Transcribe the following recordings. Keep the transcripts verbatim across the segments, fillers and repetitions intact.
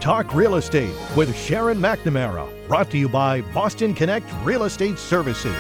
Talk Real Estate with Sharon McNamara, brought to you by Boston Connect Real Estate Services.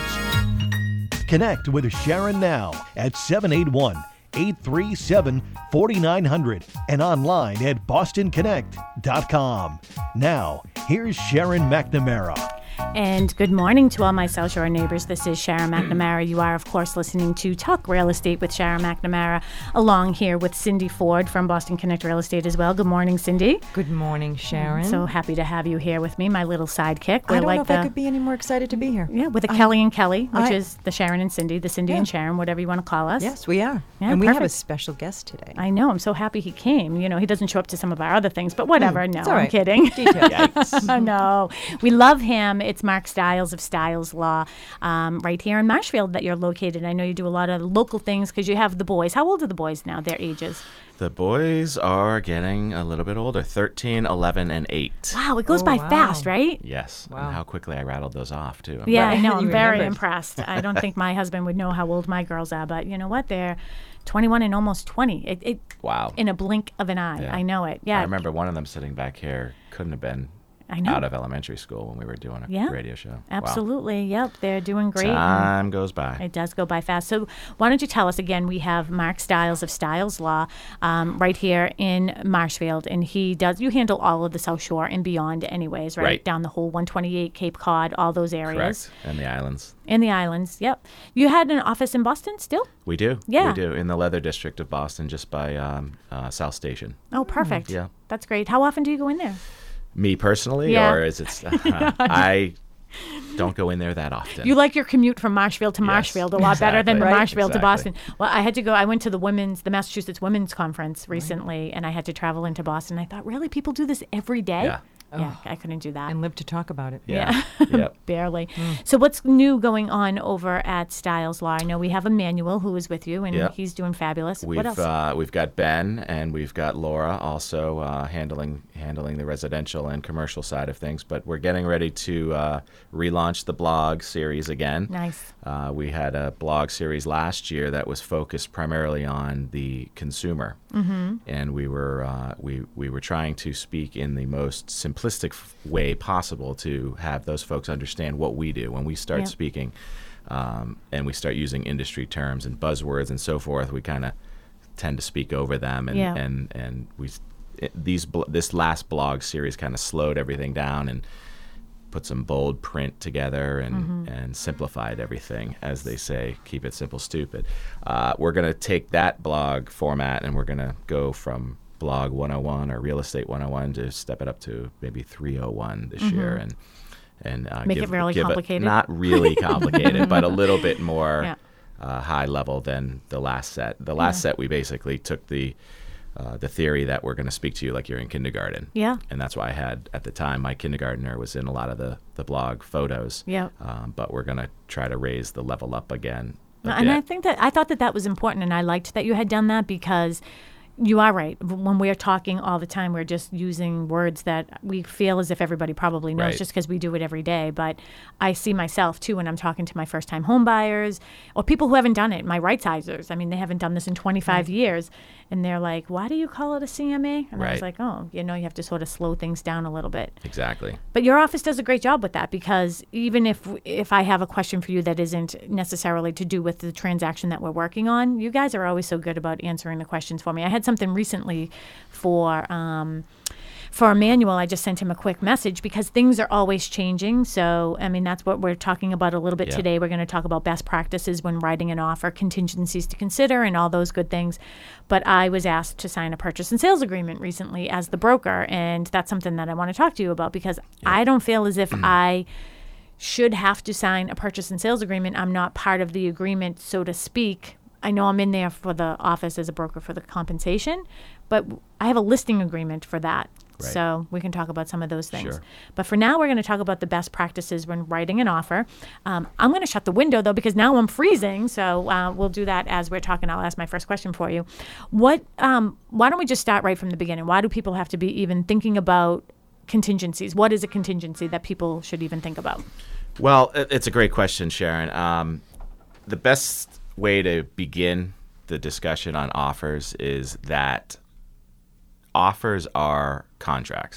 Connect with Sharon now at seven eight one, eight three seven, four nine zero zero and online at boston connect dot com. Now, here's Sharon McNamara. And good morning to all my South Shore neighbors. This is Sharon McNamara. You are, of course, listening to Talk Real Estate with Sharon McNamara, along here with Cindy Ford from Boston Connect Real Estate as well. Good morning, Cindy. Good morning, Sharon. I'm so happy to have you here with me, my little sidekick. We're I don't like know if the, I could be any more excited to be here. Yeah, with the I, Kelly and Kelly, which I, is the Sharon and Cindy, the Cindy yeah. and Sharon, whatever you want to call us. Yes, we are. Yeah, and we perfect. have a special guest today. I know. I'm so happy he came. You know, he doesn't show up to some of our other things, but whatever. Mm, no, it's all I'm right. kidding. Yikes. No, we love him. It's Mark Stiles of Stiles Law, um, right here in Marshfield that you're located. I know you do a lot of local things because you have the boys. How old are the boys now? Their ages? The boys are getting a little bit older, thirteen, eleven, and eight. Wow, it goes Oh, by wow. fast, right? Yes, Wow. and how quickly I rattled those off, too. Yeah, Right. I know. I'm You very remembered. impressed. I don't think my husband would know how old my girls are, but you know what? They're twenty-one and almost twenty. It, it Wow. in a blink of an eye. Yeah. I know it. Yeah. I remember one of them sitting back here couldn't have been I know. out of elementary school when we were doing a Yeah. radio show. Wow. Absolutely. Yep. They're doing great. and Time goes by. It does go by fast. So why don't you tell us again? We have Mark Stiles of Stiles Law um, right here in Marshfield, and he does. You handle all of the South Shore and beyond, anyways, right? Right. Down the whole one twenty-eight, Cape Cod, all those areas, Correct. And the islands. and the islands. Yep. You had an office in Boston still? We do. Yeah. We do. In the Leather District of Boston, just by um, uh, South Station. Oh, perfect. Yeah. That's great. How often do you go in there? Me personally, Yeah. or is it? Uh, I don't go in there that often. You like your commute from Marshfield to Yes, Marshfield a lot better than exactly. Marshfield to Exactly. Boston. Well, I had to go. I went to the women's, the Massachusetts Women's Conference recently, and I had to travel into Boston. I thought, really, people do this every day? Yeah. Yeah, I couldn't do that. And live to talk about it. Yeah. Yeah. Yep. Barely. So what's new going on over at Stiles Law? I know we have Emmanuel who is with you, and Yeah. he's doing fabulous. We've what else? uh, we've got Ben and we've got Laura also uh, handling handling the residential and commercial side of things. But we're getting ready to uh, relaunch the blog series again. Nice. Uh, we had a blog series last year that was focused primarily on the consumer, mm-hmm. and we were uh, we we were trying to speak in the most simplistic f- way possible to have those folks understand what we do when we start Yeah. speaking, um, and we start using industry terms and buzzwords and so forth. We kind of tend to speak over them, and Yeah. and and we it, these bl- this last blog series kind of slowed everything down and put some bold print together and, Mm-hmm. and simplified everything, as they say, keep it simple, stupid. Uh, we're going to take that blog format and we're going to go from blog one oh one or real estate one oh one to step it up to maybe three oh one this year and and uh, Make it give, really give complicated? not really complicated, but a little bit more Yeah. uh, high level than the last set. The last Yeah. set we basically took the uh, the theory that we're going to speak to you like you're in kindergarten. Yeah. And that's why I had, at the time, my kindergartner was in a lot of the, the blog photos. Yeah. Um, but we're going to try to raise the level up again. a No, and I bit. think that I thought that that was important, and I liked that you had done that because you are right. When we're talking all the time, we're just using words that we feel as if everybody probably knows Right. just because we do it every day. But I see myself, too, when I'm talking to my first-time home buyers or people who haven't done it, my right-sizers. I mean, they haven't done this in twenty-five years, and they're like, why do you call it a C M A? And I was Right. like, oh, you know, you have to sort of slow things down a little bit. Exactly. But your office does a great job with that because even if if I have a question for you that isn't necessarily to do with the transaction that we're working on, you guys are always so good about answering the questions for me. I had something recently for um, for Emmanuel. I just sent him a quick message because things are always changing. So, I mean, that's what we're talking about a little bit Yeah. today. We're going to talk about best practices when writing an offer, contingencies to consider, and all those good things. But I was asked to sign a purchase and sales agreement recently as the broker, and that's something that I want to talk to you about because I don't feel as if I should have to sign a purchase and sales agreement. I'm not part of the agreement, so to speak. I know I'm in there for the office as a broker for the compensation, but I have a listing agreement for that. Right. So we can talk about some of those things. Sure. But for now, we're going to talk about the best practices when writing an offer. Um, I'm going to shut the window, though, because now I'm freezing. So uh, we'll do that as we're talking. I'll ask my first question for you. What? Um, why don't we just start right from the beginning? Why do people have to be even thinking about contingencies? What is a contingency that people should even think about? Well, it- it's a great question, Sharon. Um, the best way to begin the discussion on offers is that offers are contracts.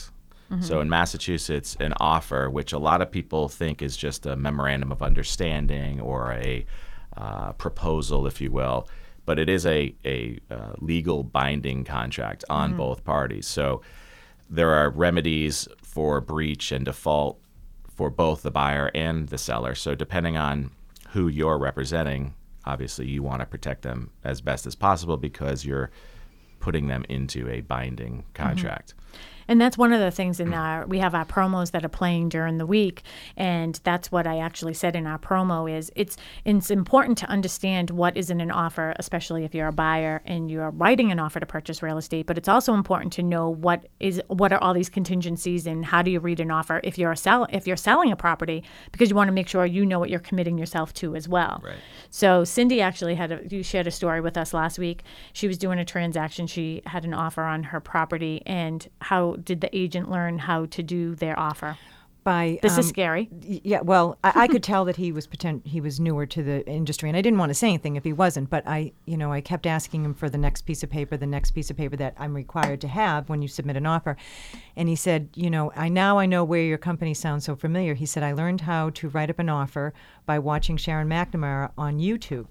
Mm-hmm. So in Massachusetts, an offer, which a lot of people think is just a memorandum of understanding or a uh, proposal, if you will, but it is a, a uh, legal binding contract on mm-hmm. both parties. So there are remedies for breach and default for both the buyer and the seller. So depending on who you're representing, obviously you want to protect them as best as possible because you're putting them into a binding contract. Mm-hmm. And that's one of the things in our, we have our promos that are playing during the week. And that's what I actually said in our promo is it's it's important to understand what is in an offer, especially if you're a buyer and you're writing an offer to purchase real estate. But it's also important to know what is what are all these contingencies and how do you read an offer if you're a sell if you're selling a property, because you want to make sure you know what you're committing yourself to as well. Right. So Cindy actually had a, you shared a story with us last week. She was doing a transaction. She had an offer on her property, and how did the agent learn how to do their offer? By this um, is scary. Yeah, well, I, I could tell that he was potent, he was newer to the industry, and I didn't want to say anything if he wasn't. But I, you know, I kept asking him for the next piece of paper, the next piece of paper that I'm required to have when you submit an offer. And he said, you know, I now I know where your company sounds so familiar. He said, I learned how to write up an offer by watching Sharon McNamara on YouTube.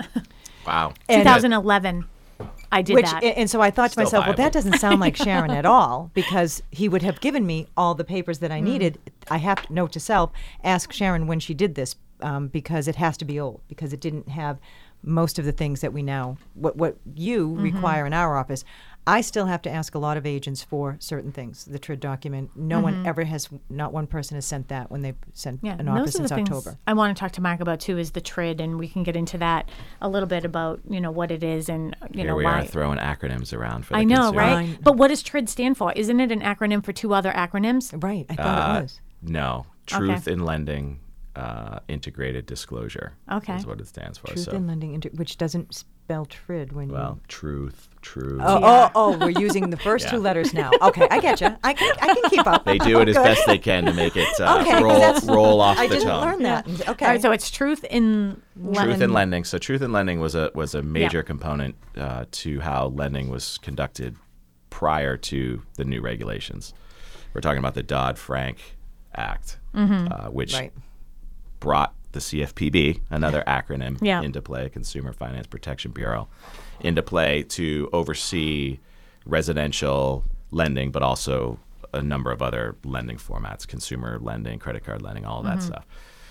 Wow. twenty eleven. I did Which, that. And so I thought Still to myself, viable. well, that doesn't sound like Sharon at all, because he would have given me all the papers that I needed. I have to note to self, ask Sharon when she did this, um, because it has to be old, because it didn't have most of the things that we now, what, what you Mm-hmm. require in our office. I still have to ask a lot of agents for certain things. The T R I D document, no Mm-hmm. one ever has, not one person has sent that when they've sent Yeah, an offer those are since the things October. I want to talk to Mark about too is the T R I D, and we can get into that a little bit about you know what it is and you Here know we why. are throwing acronyms around for the I know, consumer. right? Fine. But what does T R I D stand for? Isn't it an acronym for two other acronyms? Right, I thought Uh, it was. No. Truth in Lending uh, Integrated Disclosure Okay. is what it stands for. Truth so, in lending, inter- which doesn't spell T R I D when you... well, truth, truth. Oh, Yeah. oh, oh, we're using the first Yeah. two letters now. Okay, I get you. I can, I can keep up. They do it as Good. best they can to make it uh, Okay, 'cause roll, that's- roll off I the didn't tongue. learn that. Okay. All right, so it's truth in Truth in lending. So truth in lending was a was a major Yeah. component uh, to how lending was conducted prior to the new regulations. We're talking about the Dodd-Frank Act, uh, which Right. brought the C F P B, another acronym, Yeah. into play, Consumer Finance Protection Bureau, into play to oversee residential lending, but also a number of other lending formats, consumer lending, credit card lending, all of that stuff.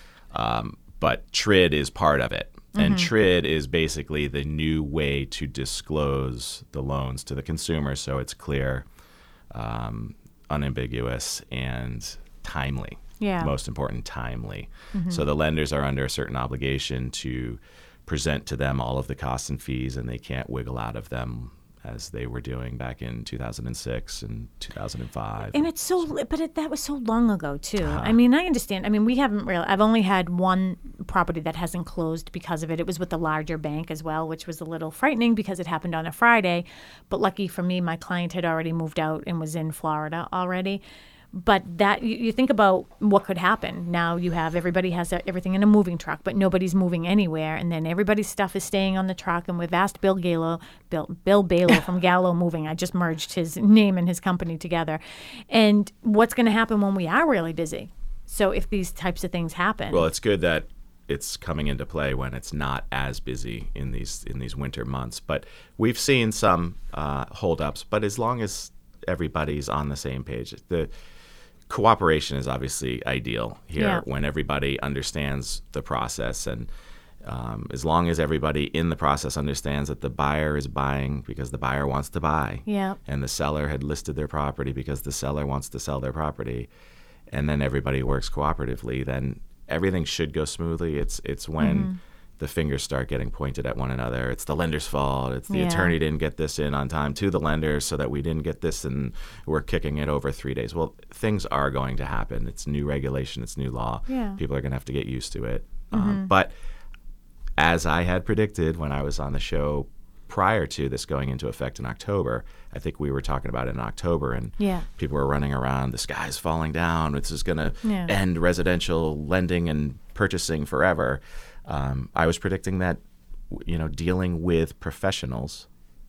Um, but T R I D is part of it. And T R I D is basically the new way to disclose the loans to the consumer so it's clear, um, unambiguous, and timely. Yeah. Most important, timely. So the lenders are under a certain obligation to present to them all of the costs and fees, and they can't wiggle out of them as they were doing back in two thousand six and two thousand five. And it's so, but it, that was so long ago too. I mean, I understand. I mean, we haven't really. I've only had one property that hasn't closed because of it. It was with a larger bank as well, which was a little frightening because it happened on a Friday. But lucky for me, my client had already moved out and was in Florida already. But that you, you think about what could happen. Now you have everybody has their, everything in a moving truck, but nobody's moving anywhere, and then everybody's stuff is staying on the truck. And we've asked Bill Gallo, Bill Bill Balo from Gallo Moving. I just merged his name and his company together. And what's going to happen when we are really busy? So if these types of things happen, Well, it's good that it's coming into play when it's not as busy in these in these winter months. But we've seen some uh, holdups. But as long as everybody's on the same page, the cooperation is obviously ideal here Yeah. when everybody understands the process, and um, as long as everybody in the process understands that the buyer is buying because the buyer wants to buy, Yeah. and the seller had listed their property because the seller wants to sell their property, and then everybody works cooperatively, then everything should go smoothly. It's it's when Mm-hmm. the fingers start getting pointed at one another. It's the lender's fault. It's the Yeah. attorney didn't get this in on time to the lender so that we didn't get this, and we're kicking it over three days. Well, things are going to happen. It's new regulation. It's new law. Yeah. People are going to have to get used to it. Um, but as I had predicted when I was on the show prior to this going into effect in October, I think we were talking about it in October, and Yeah. people were running around, the sky's falling down, this is going to Yeah. end residential lending and purchasing forever. Um, I was predicting that, w- you know, dealing with professionals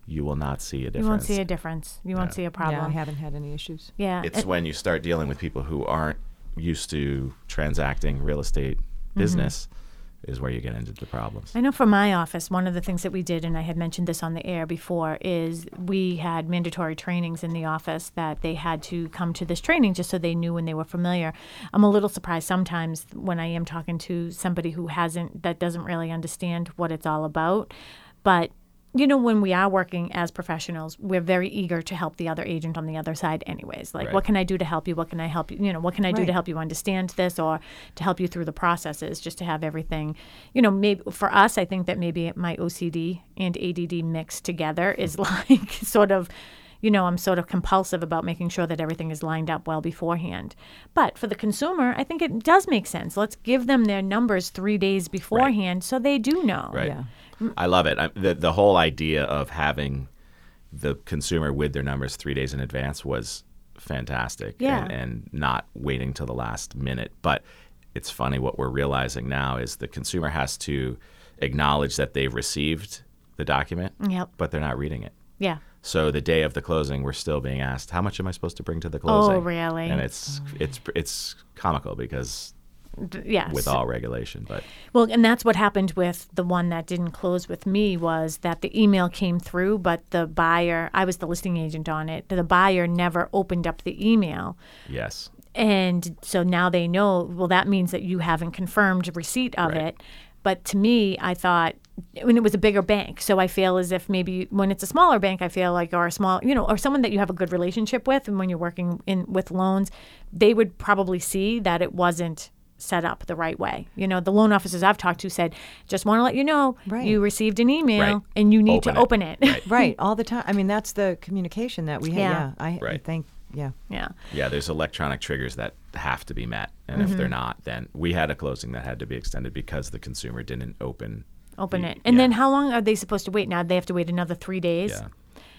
you will not see a difference. You won't see a difference. You won't Yeah. see a problem. Yeah, I haven't had any issues. Yeah. It's it- when you start dealing with people who aren't used to transacting real estate business is where you get into the problems. I know for my office, one of the things that we did, and I had mentioned this on the air before, is we had mandatory trainings in the office that they had to come to this training just so they knew when they were familiar. I'm a little surprised sometimes when I am talking to somebody who hasn't, that doesn't really understand what it's all about. But you know, when we are working as professionals, we're very eager to help the other agent on the other side anyways. Like, Right. what can I do to help you? What can I help you? You know, what can I do to Right. help you understand this or to help you through the processes, just to have everything, you know, maybe for us, I think that maybe my O C D and A D D mixed together is like sort of, you know, I'm sort of compulsive about making sure that everything is lined up well beforehand. But for the consumer, I think it does make sense. Let's give them their numbers three days beforehand so they do know. Right. Yeah. I love it. I, the the whole idea of having the consumer with their numbers three days in advance was fantastic. Yeah. And, and not waiting till the last minute. But it's funny, what we're realizing now is the consumer has to acknowledge that they've received the document, Yep. but they're not reading it. Yeah. So the day of the closing, we're still being asked, "How much am I supposed to bring to the closing?" Oh, really? And it's it's it's comical because D- Yes. with all regulation, but Well, and that's what happened with the one that didn't close with me was that the email came through, but the buyer, I was the listing agent on it, the buyer never opened up the email. yes, And so now they know, well, that means that you haven't confirmed receipt of Right. it. But to me, I thought when it was a bigger bank, so I feel as if maybe when it's a smaller bank, I feel like, or a small, you know, or someone that you have a good relationship with, and when you're working in with loans, they would probably see that it wasn't set up the right way. You know, the loan officers I've talked to said, just want to let you know, Right. you received an email Right. and you need Open to it. open it. Right. Right, all the time. I mean, that's the communication that we have. Yeah. Yeah, I, I Right. think, yeah. Yeah. yeah, there's electronic triggers that have to be met, and if they're not, then we had a closing that had to be extended because the consumer didn't open Open the- it. And yeah. then how long are they supposed to wait? Now they have to wait another three days. Yeah.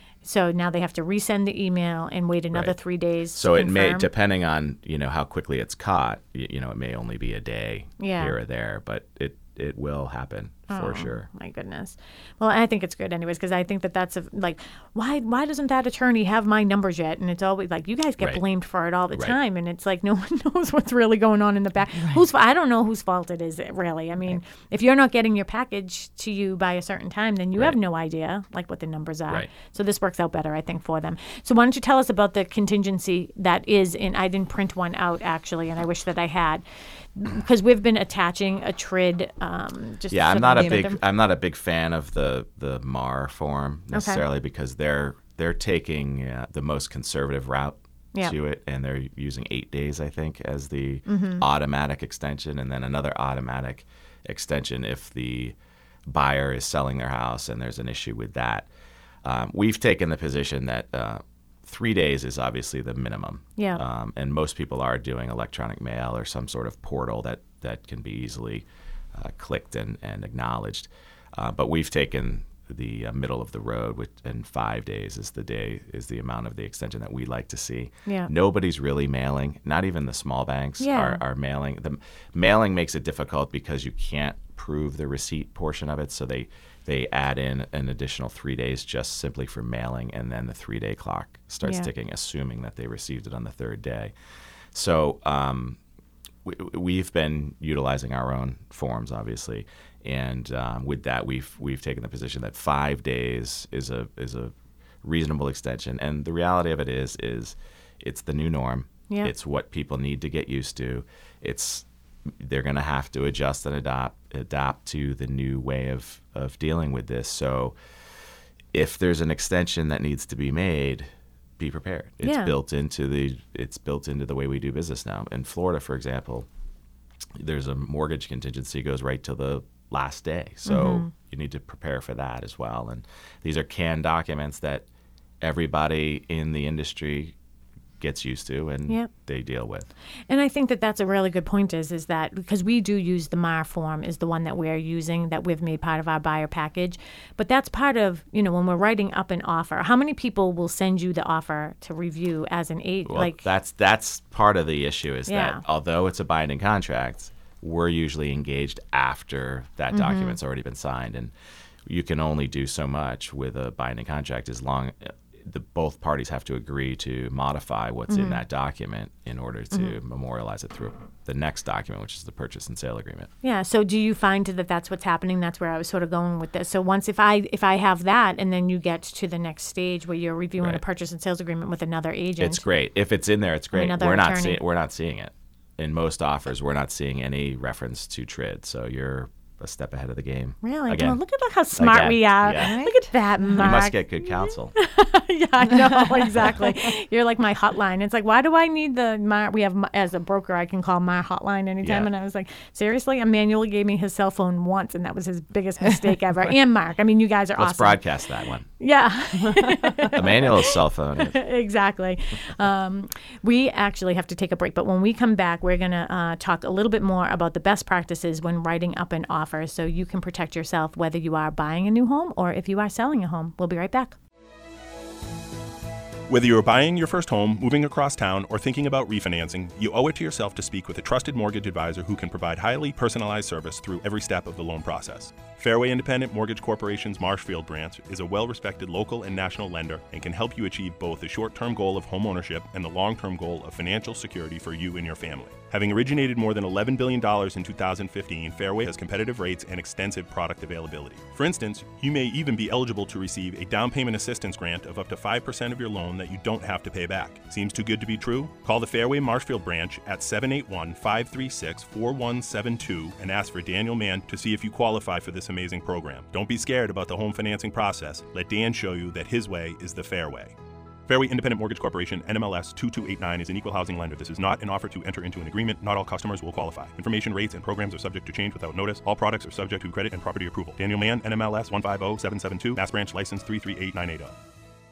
So now they have to resend the email and wait another Right. three days. So to it may, confirm. depending on you know how quickly it's caught, you, you know, it may only be a day Yeah. here or there, but it it will happen for Oh, sure. My goodness. Well, I think it's good anyways because I think that that's a, like why why doesn't that attorney have my numbers yet? And it's always like you guys get Right. blamed for it all the Right. time, and it's like no one knows what's really going on in the back. Who's I don't know whose fault it is really. I mean, if you're not getting your package to you by a certain time, then you have Right. no idea like what the numbers are. Right. So this works out better, I think, for them. So why don't you tell us about the contingency that is in? I didn't print one out actually, and I wish that I had. Because we've been attaching a T R I D. Um, just Yeah, so I'm not the a name of big them. I'm not a big fan of the the M A R form necessarily because they're they're taking uh, the most conservative route Yeah. to it, and they're using eight days, I think, as the Mm-hmm. automatic extension, and then another automatic extension if the buyer is selling their house and there's an issue with that. Um, we've taken the position that uh, three days is obviously the minimum. Yeah. Um, and most people are doing electronic mail or some sort of portal that, that can be easily uh, clicked and, and acknowledged. Uh, but we've taken the uh, middle of the road, which, and five days is the day is the amount of the extension that we like to see. Yeah. Nobody's really mailing. Not even the small banks Yeah. are, are mailing. The mailing makes it difficult because you can't prove the receipt portion of it. So they they add in an additional three days just simply for mailing, and then the three day clock starts Yeah. ticking, assuming that they received it on the third day. So um, we, we've been utilizing our own forms, obviously, and um, with that, we've we've taken the position that five days is a is a reasonable extension. And the reality of it is is it's the new norm. Yeah. It's what people need to get used to. It's they're going to have to adjust and adapt adapt to the new way of of dealing with this. So if there's an extension that needs to be made, be prepared. It's Yeah. built into the it's built into the way we do business now. In Florida, for example, there's a mortgage contingency goes right to the last day. So Mm-hmm. you need to prepare for that as well. And these are canned documents that everybody in the industry gets used to and Yep. they deal with. And I think that that's a really good point is, is that because we do use the M A R form is the one that we're using that we've made part of our buyer package. But that's part of, you know, when we're writing up an offer, how many people will send you the offer to review as an eight? Well, like, that's that's part of the issue is Yeah. that although it's a binding contract, we're usually engaged after that Mm-hmm. document's already been signed. And you can only do so much with a binding contract as long the both parties have to agree to modify what's mm-hmm. in that document in order to mm-hmm. memorialize it through the next document, which is the purchase and sale agreement. Yeah. So do you find that that's what's happening? That's where I was sort of going with this. So once if I if I have that, and then you get to the next stage where you're reviewing right. a purchase and sales agreement with another agent. It's great. If it's in there, it's great. Another we're attorney. not seeing we're not seeing it. In most offers, we're not seeing any reference to T R I D. So you're a step ahead of the game. Really? Again. Oh, look at how smart Again. we are. Yeah. Look at that, Mark. You must get good counsel. Yeah, I know, exactly. You're like my hotline. It's like, why do I need the, my, we have, my, as a broker, I can call my hotline anytime. Yeah. And I was like, seriously? Emmanuel gave me his cell phone once, and that was his biggest mistake ever. And Mark. I mean, you guys are Let's awesome. Let's broadcast that one. Yeah. Emmanuel's cell phone is. Exactly. Um, we actually have to take a break, but when we come back, we're going to uh, talk a little bit more about the best practices when writing up an offer so you can protect yourself whether you are buying a new home or if you are selling a home. We'll be right back. Whether you're buying your first home, moving across town, or thinking about refinancing, you owe it to yourself to speak with a trusted mortgage advisor who can provide highly personalized service through every step of the loan process. Fairway Independent Mortgage Corporation's Marshfield branch is a well-respected local and national lender and can help you achieve both the short-term goal of home ownership and the long-term goal of financial security for you and your family. Having originated more than eleven billion dollars in two thousand fifteen, Fairway has competitive rates and extensive product availability. For instance, you may even be eligible to receive a down payment assistance grant of up to five percent of your loan that you don't have to pay back. Seems too good to be true? Call the Fairway Marshfield branch at seven eight one, five three six, four one seven two and ask for Daniel Mann to see if you qualify for this amazing program. Don't be scared about the home financing process. Let Dan show you that his way is the fair way. Fairway Independent Mortgage Corporation, N M L S two two eight nine, is an equal housing lender. This is not an offer to enter into an agreement. Not all customers will qualify. Information, rates, and programs are subject to change without notice. All products are subject to credit and property approval. Daniel Mann, N M L S one five zero seven seven two, Mass Branch License three three eight nine eight zero.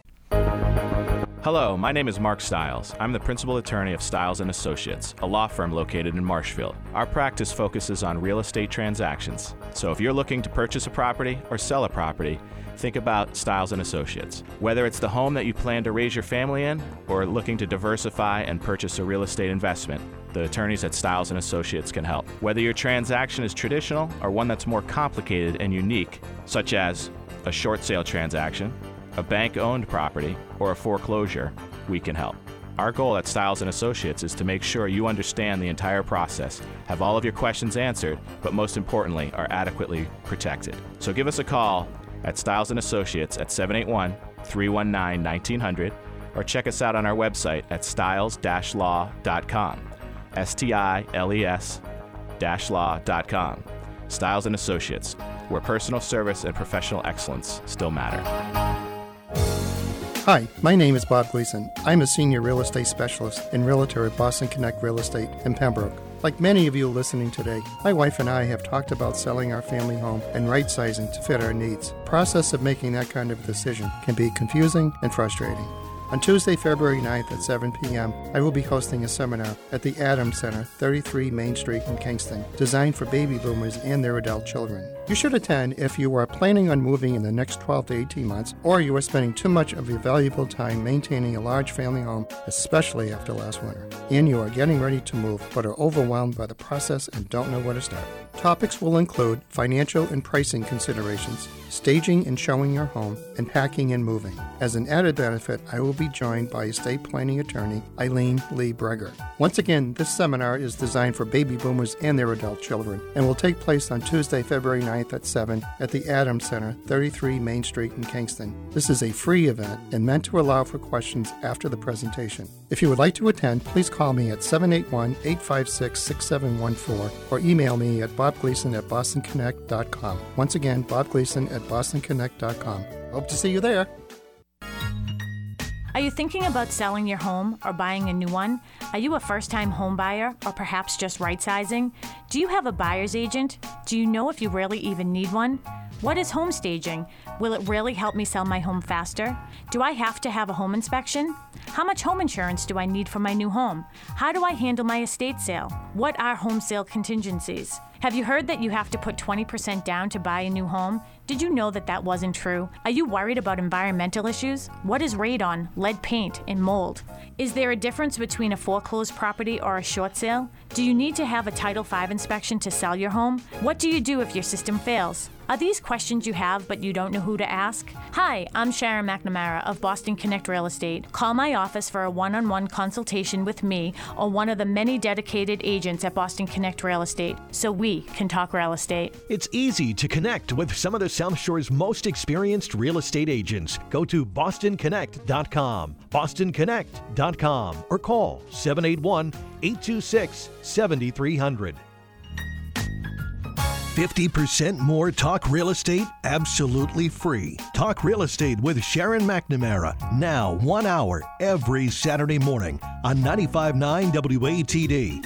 Hello, my name is Mark Stiles. I'm the principal attorney of Stiles and Associates, a law firm located in Marshfield. Our practice focuses on real estate transactions. So if you're looking to purchase a property or sell a property, think about Stiles and Associates. Whether it's the home that you plan to raise your family in or looking to diversify and purchase a real estate investment, the attorneys at Stiles and Associates can help. Whether your transaction is traditional or one that's more complicated and unique, such as a short sale transaction, a bank-owned property, or a foreclosure, we can help. Our goal at Stiles and Associates is to make sure you understand the entire process, have all of your questions answered, but most importantly, are adequately protected. So give us a call at Stiles and Associates at seven eight one, three one nine, one nine zero zero or check us out on our website at stiles dash law dot com. S T I L E S dash law dot com. Stiles and Associates, where personal service and professional excellence still matter. Hi, my name is Bob Gleason. I'm a senior real estate specialist and realtor at Boston Connect Real Estate in Pembroke. Like many of you listening today, my wife and I have talked about selling our family home and right-sizing to fit our needs. The process of making that kind of decision can be confusing and frustrating. On Tuesday, February ninth at seven p.m., I will be hosting a seminar at the Adams Center, thirty-three Main Street in Kingston, designed for baby boomers and their adult children. You should attend if you are planning on moving in the next twelve to eighteen months, or you are spending too much of your valuable time maintaining a large family home, especially after last winter, and you are getting ready to move but are overwhelmed by the process and don't know where to start. Topics will include financial and pricing considerations, staging and showing your home, and packing and moving. As an added benefit, I will be joined by estate planning attorney Eileen Lee Breger. Once again, this seminar is designed for baby boomers and their adult children and will take place on Tuesday, February ninth at seven at the Adams Center, thirty-three Main Street in Kingston. This is a free event and meant to allow for questions after the presentation. If you would like to attend, please call me at seven eight one, eight five six, six seven one four or email me at bob gleason at boston connect dot com. Once again, bob gleason at boston connect dot com. Hope to see you there. Are you thinking about selling your home or buying a new one? Are you a first-time home buyer or perhaps just right-sizing? Do you have a buyer's agent? Do you know if you really even need one? What is home staging? Will it really help me sell my home faster? Do I have to have a home inspection? How much home insurance do I need for my new home? How do I handle my estate sale? What are home sale contingencies? Have you heard that you have to put twenty percent down to buy a new home? Did you know that that wasn't true? Are you worried about environmental issues? What is radon, lead paint, and mold? Is there a difference between a foreclosed property or a short sale? Do you need to have a Title five inspection to sell your home? What do you do if your system fails? Are these questions you have but you don't know who to ask? Hi, I'm Sharon McNamara of Boston Connect Real Estate. Call my office for a one-on-one consultation with me or one of the many dedicated agents at Boston Connect Real Estate so we can talk real estate. It's easy to connect with some of the South Shore's most experienced real estate agents. Go to boston connect dot com, boston connect dot com, or call seven eight one, eight two six, seven three zero zero. fifty percent more Talk Real Estate absolutely free. Talk Real Estate with Sharon McNamara. Now, one hour every Saturday morning on ninety-five point nine W A T D.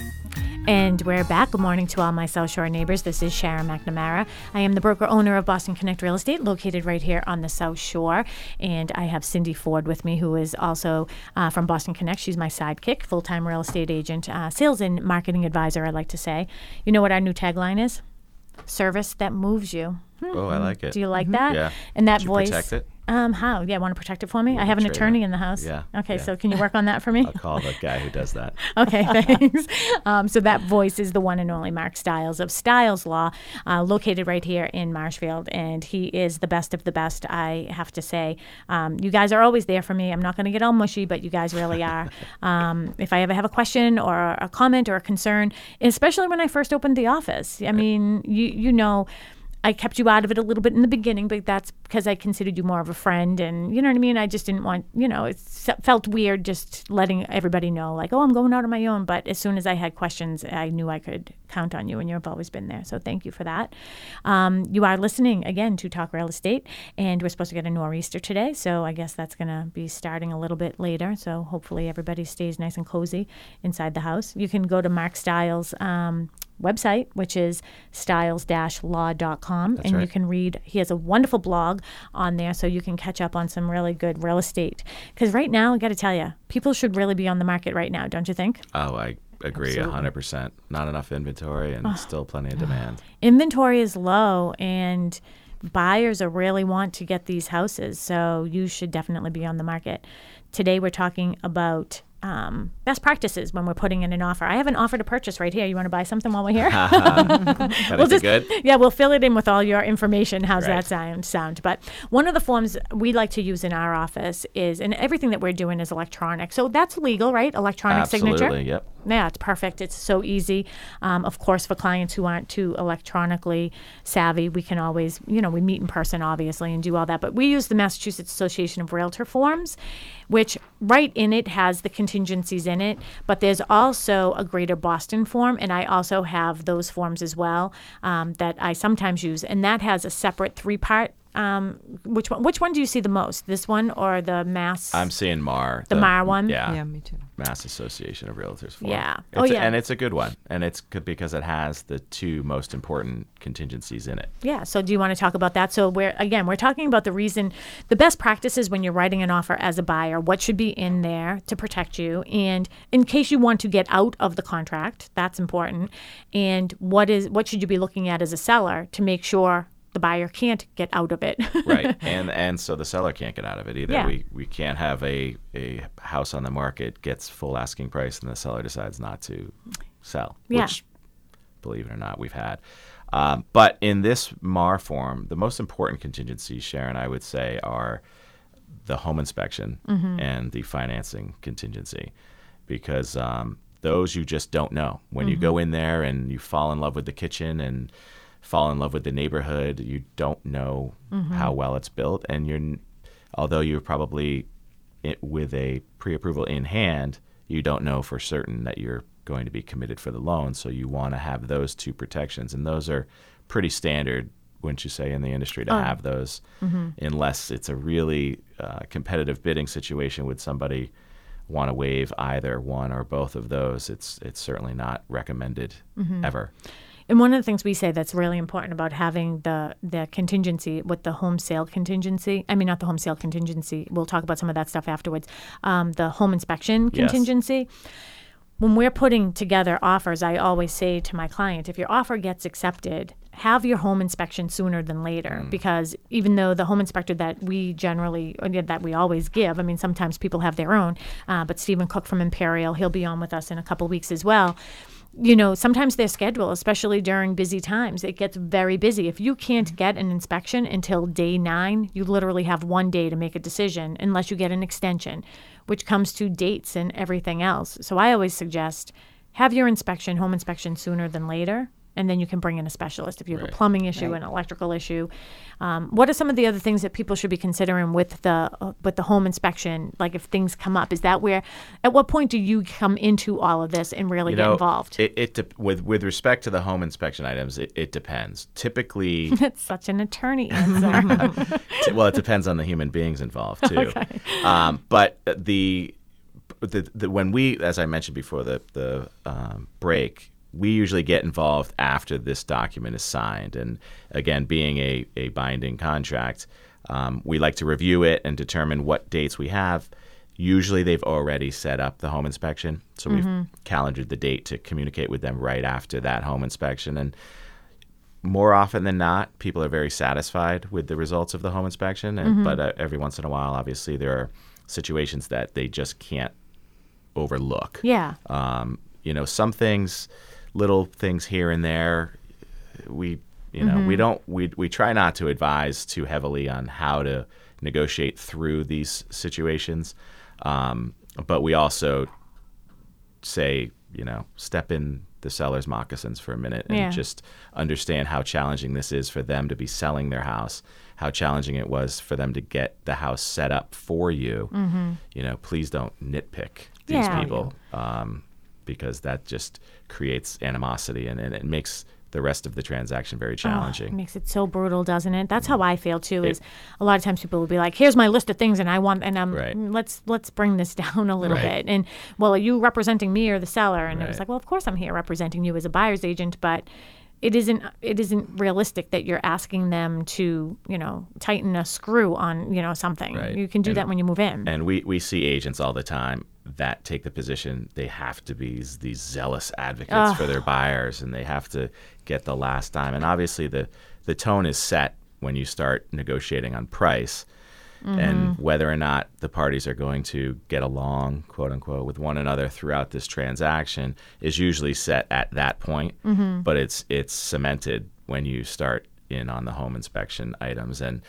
And we're back. Good morning to all my South Shore neighbors. This is Sharon McNamara. I am the broker owner of Boston Connect Real Estate, located right here on the South Shore. And I have Cindy Ford with me, who is also uh, from Boston Connect. She's my sidekick, full-time real estate agent, uh, sales and marketing advisor, I like to say. You know what our new tagline is? Service that moves you. Oh, I like it. Do you like that? Yeah. And that Did you voice. protect it? Um, how? Yeah, want to protect it for me? We'll I have an trade attorney it. in the house. Yeah, Okay, yeah. so can you work on that for me? I'll call the guy who does that. Okay, thanks. Um, so that voice is the one and only Mark Stiles of Stiles Law, uh, located right here in Marshfield, and he is the best of the best, I have to say. Um, you guys are always there for me. I'm not going to get all mushy, but you guys really are. Um, if I ever have a question or a comment or a concern, especially when I first opened the office, I mean, you you know, I kept you out of it a little bit in the beginning, but that's because I considered you more of a friend. And you know what I mean? I just didn't want, you know, it felt weird just letting everybody know, like, oh, I'm going out on my own. But as soon as I had questions, I knew I could count on you, and you've always been there. So thank you for that. Um, you are listening, again, to Talk Real Estate, and we're supposed to get a nor'easter today. So I guess that's going to be starting a little bit later. So hopefully everybody stays nice and cozy inside the house. You can go to Mark Stiles' um, website, which is stiles dash law dot com, That's and right. you can read. He has a wonderful blog on there, so you can catch up on some really good real estate. Because right now, I got to tell you, people should really be on the market right now, don't you think? Oh, I agree Absolutely. one hundred percent. Not enough inventory and still plenty of demand. Inventory is low, and buyers are really want to get these houses, so you should definitely be on the market. Today, we're talking about Um, best practices when we're putting in an offer. I have an offer to purchase right here. You want to buy something while we're here? That We'll is just- good. Yeah, we'll fill it in with all your information. How's Right. that sound? Sound. But one of the forms we like to use in our office is, and everything that we're doing is electronic. So that's legal, right? Electronic Absolutely, signature. yep. Yeah, it's perfect. It's so easy. Um, of course, for clients who aren't too electronically savvy, we can always, you know, we meet in person, obviously, and do all that. But we use the Massachusetts Association of Realtor forms, which right in it has the contingencies in it. But there's also a Greater Boston form, and I also have those forms as well um, that I sometimes use. And that has a separate three-part. Um, which one? Which one do you see the most? This one or the Mass? I'm seeing M A R. The M A R one? Yeah. Yeah, me too. Mass Association of Realtors form. Yeah. It's Oh, a- yeah. and it's a good one. And it's good because it has the two most important contingencies in it. Yeah. So do you want to talk about that? So we're again, we're talking about the reason, the best practices when you're writing an offer as a buyer, what should be in there to protect you, and in case you want to get out of the contract, that's important. And what is what should you be looking at as a seller to make sure the buyer can't get out of it? Right. And and so the seller can't get out of it either. Yeah. We we can't have a, a house on the market gets full asking price and the seller decides not to sell, Yeah. which, believe it or not, we've had. Um, but in this M A R form, the most important contingencies, Sharon, I would say, are the home inspection and the financing contingency, because um, those you just don't know. When you go in there and you fall in love with the kitchen and fall in love with the neighborhood, you don't know how well it's built, and you're, n- although you're probably it, with a pre-approval in hand, you don't know for certain that you're going to be committed for the loan. So you want to have those two protections, and those are pretty standard, wouldn't you say, in the industry to Oh. have those, unless it's a really uh, competitive bidding situation with somebody want to waive either one or both of those. It's it's certainly not recommended ever. And one of the things we say that's really important about having the the contingency with the home sale contingency, I mean, not the home sale contingency, we'll talk about some of that stuff afterwards, um, the home inspection Yes. contingency. When we're putting together offers, I always say to my client, if your offer gets accepted, have your home inspection sooner than later, because even though the home inspector that we generally, or that we always give, I mean, sometimes people have their own, uh, but Stephen Cook from Imperial, he'll be on with us in a couple weeks as well. you know, sometimes their schedule, especially during busy times, it gets very busy. If you can't get an inspection until day nine, you literally have one day to make a decision unless you get an extension, which comes to dates and everything else. So I always suggest have your inspection, home inspection, sooner than later, and then you can bring in a specialist if you have Right. a plumbing issue, Right. an electrical issue. Um, what are some of the other things that people should be considering with the uh, with the home inspection? Like if things come up, is that where? At what point do you come into all of this and really You get know, involved? It, it de- with with respect to the home inspection items, it, it depends. Typically, It's such an attorney answer. t- well, it depends on the human beings involved too. Um, but the, the the when we, as I mentioned before, the the um, break. We usually get involved after this document is signed. And again, being a, a binding contract, um, we like to review it and determine what dates we have. Usually they've already set up the home inspection. So Mm-hmm. we've calendared the date to communicate with them right after that home inspection. And more often than not, people are very satisfied with the results of the home inspection. And, Mm-hmm. But uh, every once in a while, obviously, there are situations that they just can't overlook. Yeah. Um, you know, some things, little things here and there, we, you know, Mm-hmm. we don't, we, we try not to advise too heavily on how to negotiate through these situations. Um, but we also say, you know, step in the seller's moccasins for a minute and Yeah. just understand how challenging this is for them to be selling their house, how challenging it was for them to get the house set up for you. Mm-hmm. You know, please don't nitpick these Yeah. people. Um, because that just creates animosity and, and it makes the rest of the transaction very It challenging. makes it so brutal, doesn't it? That's how I feel too. Is It- a lot of times people will be like, "Here's my list of things, and I want," and um, Right. let's let's bring this down a little Right. bit. And well, are you representing me or the seller? And it was Right. like, well, of course I'm here representing you as a buyer's agent, but it isn't it isn't realistic that you're asking them to, you know, tighten a screw on, you know, something. Right. You can do And- that when you move in. And we, we see agents all the time that take the position they have to be s- these zealous advocates for their buyers and they have to get the last dime. And obviously the, the tone is set when you start negotiating on price and whether or not the parties are going to get along, quote unquote, with one another throughout this transaction is usually set at that point. But it's it's cemented when you start in on the home inspection items. And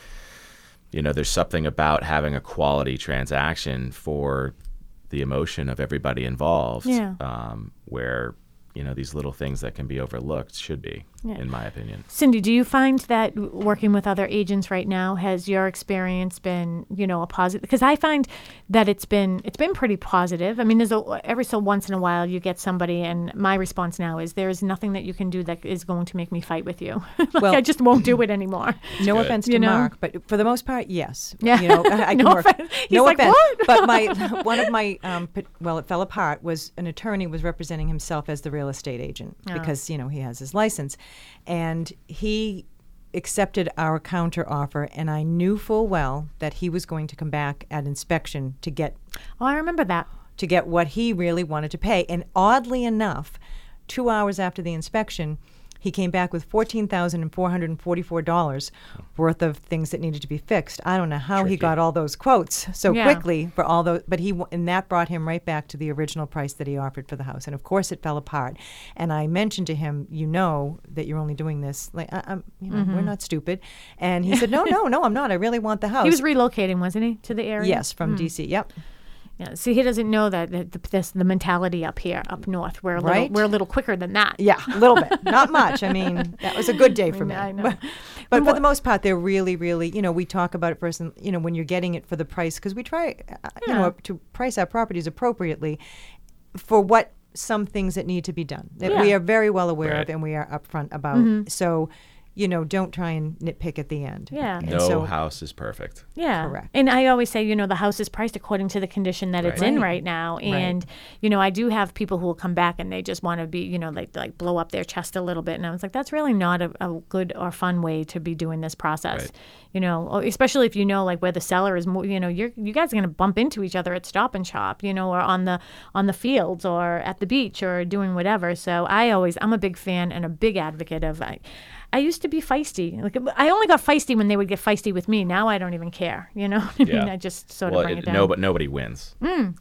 you know, there's something about having a quality transaction for the emotion of everybody involved, Yeah. um, where, you know, these little things that can be overlooked should be, Yeah. in my opinion. Cindy, do you find that w- working with other agents right now, has your experience been, you know, a positive? Because I find that it's been it's been pretty positive. I mean, there's a, every so once in a while you get somebody, and my response now is there is nothing that you can do that is going to make me fight with you. like Well- I just won't do it anymore. No good. offense to You know? Mark, but for the most part, yes. Yeah. You know, I, I No can work. offense. He's No like, offense. "What?" But my one of my um, p- well, it fell apart. Was an attorney was representing himself as the real estate agent Oh. because you know he has his license, and he accepted our counter offer, and I knew full well that he was going to come back at inspection to get Oh, I remember that. to get what he really wanted to pay. And oddly enough, two hours after the inspection, he came back with fourteen thousand four hundred forty-four dollars worth of things that needed to be fixed. I don't know how he Tricky. got all those quotes so Yeah. quickly for all those, but he w- and that brought him right back to the original price that he offered for the house. And of course, it fell apart. And I mentioned to him, you know that you're only doing this like I, I'm, you know, we're not stupid. And he said, no, no, no, I'm not. I really want the house. He was relocating, wasn't he, to the area? yes, from D C. Yep. Yeah. See, he doesn't know that the, the, this, the mentality up here, up north, we're a little, Right? we're a little quicker than that. Yeah, a little bit. Not much. I mean, that was a good day for me. I know. But, but for the most part, they're really, really, you know, we talk about it first, and, you know, when you're getting it for the price, because we try, uh, you Yeah. know, to price our properties appropriately for what some things that need to be done that we Yeah. Mm-hmm. are very well aware Right. of and we are upfront about. So, you know, don't try and nitpick at the end. Yeah. And No so, house is perfect. Yeah. Correct. And I always say, you know, the house is priced according to the condition that it's Right. in Right. right now. And, you know, I do have people who will come back and they just want to be, you know, like like blow up their chest a little bit. And I was like, that's really not a, a good or fun way to be doing this process. Right. You know, or especially if you know like where the seller is more, you know, you're you guys are going to bump into each other at Stop and Shop, you know, or on the on the fields or at the beach or doing whatever. So I always I'm a big fan and a big advocate of I, I used to be feisty. Like I only got feisty when they would get feisty with me. Now I don't even care. You know, what I mean, Yeah. I just sort well, of bring it, it, down. no, but nobody wins. no.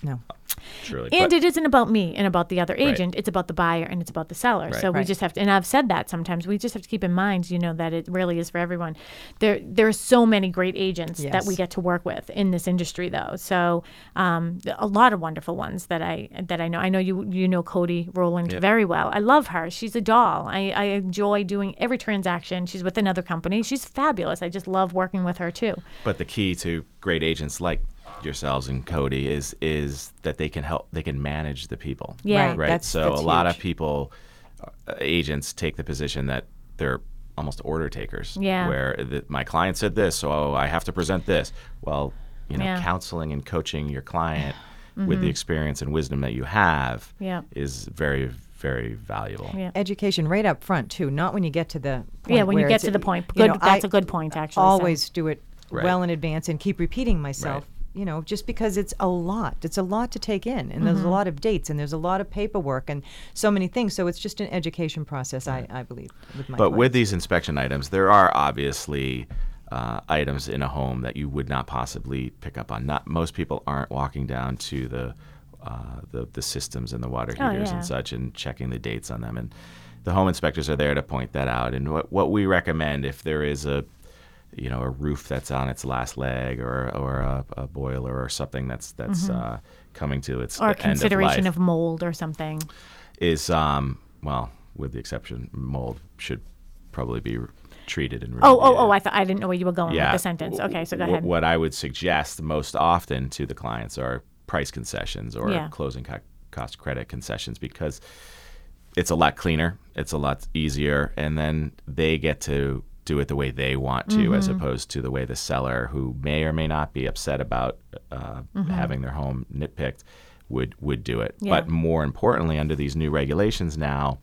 Truly. And But- it isn't about me and about the other Right. agent. It's about the buyer and it's about the seller. Right. So we Right. just have to, and I've said that sometimes, we just have to keep in mind, you know, that it really is for everyone. There there are so many great agents that Yes. we get to work with in this industry, though. So um, a lot of wonderful ones that I that I know. I know you you know Cody Rowland Yep. very well. I love her. She's a doll. I, I enjoy doing every transaction. She's with another company. She's fabulous. I just love working with her, too. But the key to great agents like yourselves and Cody is is that they can help, they can manage the people. Yeah. Right. Right. That's- so that's a lot of huge. people, uh, agents take the position that they're almost order takers. Yeah. Where the, my client said this, so I have to present this. Well, you know, Yeah. counseling and coaching your client with the experience and wisdom that you have Yeah. is very, very valuable. Yeah. Education right up front too, not when you get to the point Yeah, when you where get it's- to the point. you Good. know, That's I a good point, actually. so. Always do it Right. well in advance and keep repeating myself. Right. You know, just because it's a lot. It's a lot to take in, and there's Mm-hmm. a lot of dates, and there's a lot of paperwork, and so many things. So it's just an education process, I, I believe, with my But with clients. these inspection items, there are obviously uh, items in a home that you would not possibly pick up on. Not most people aren't walking down to the uh, the, the systems and the water Oh, heaters yeah. and such and checking the dates on them. And the home inspectors are there to point that out. And what what we recommend if there is a you know a roof that's on its last leg or or a, a boiler or something that's that's uh, coming to its Mm-hmm. Or end consideration of life of mold or something. is um well with the exception mold should probably be treated and Oh, oh, remediated. oh! I thought I didn't know where you were going with the sentence. Okay, so go Wh- ahead. What I would suggest most often to the clients are price concessions or Yeah. closing co- cost credit concessions because it's a lot cleaner, it's a lot easier, and then they get to do it the way they want to, Mm-hmm. as opposed to the way the seller, who may or may not be upset about uh, having their home nitpicked, would would do it. Mm-hmm. Yeah. But more importantly, under these new regulations now,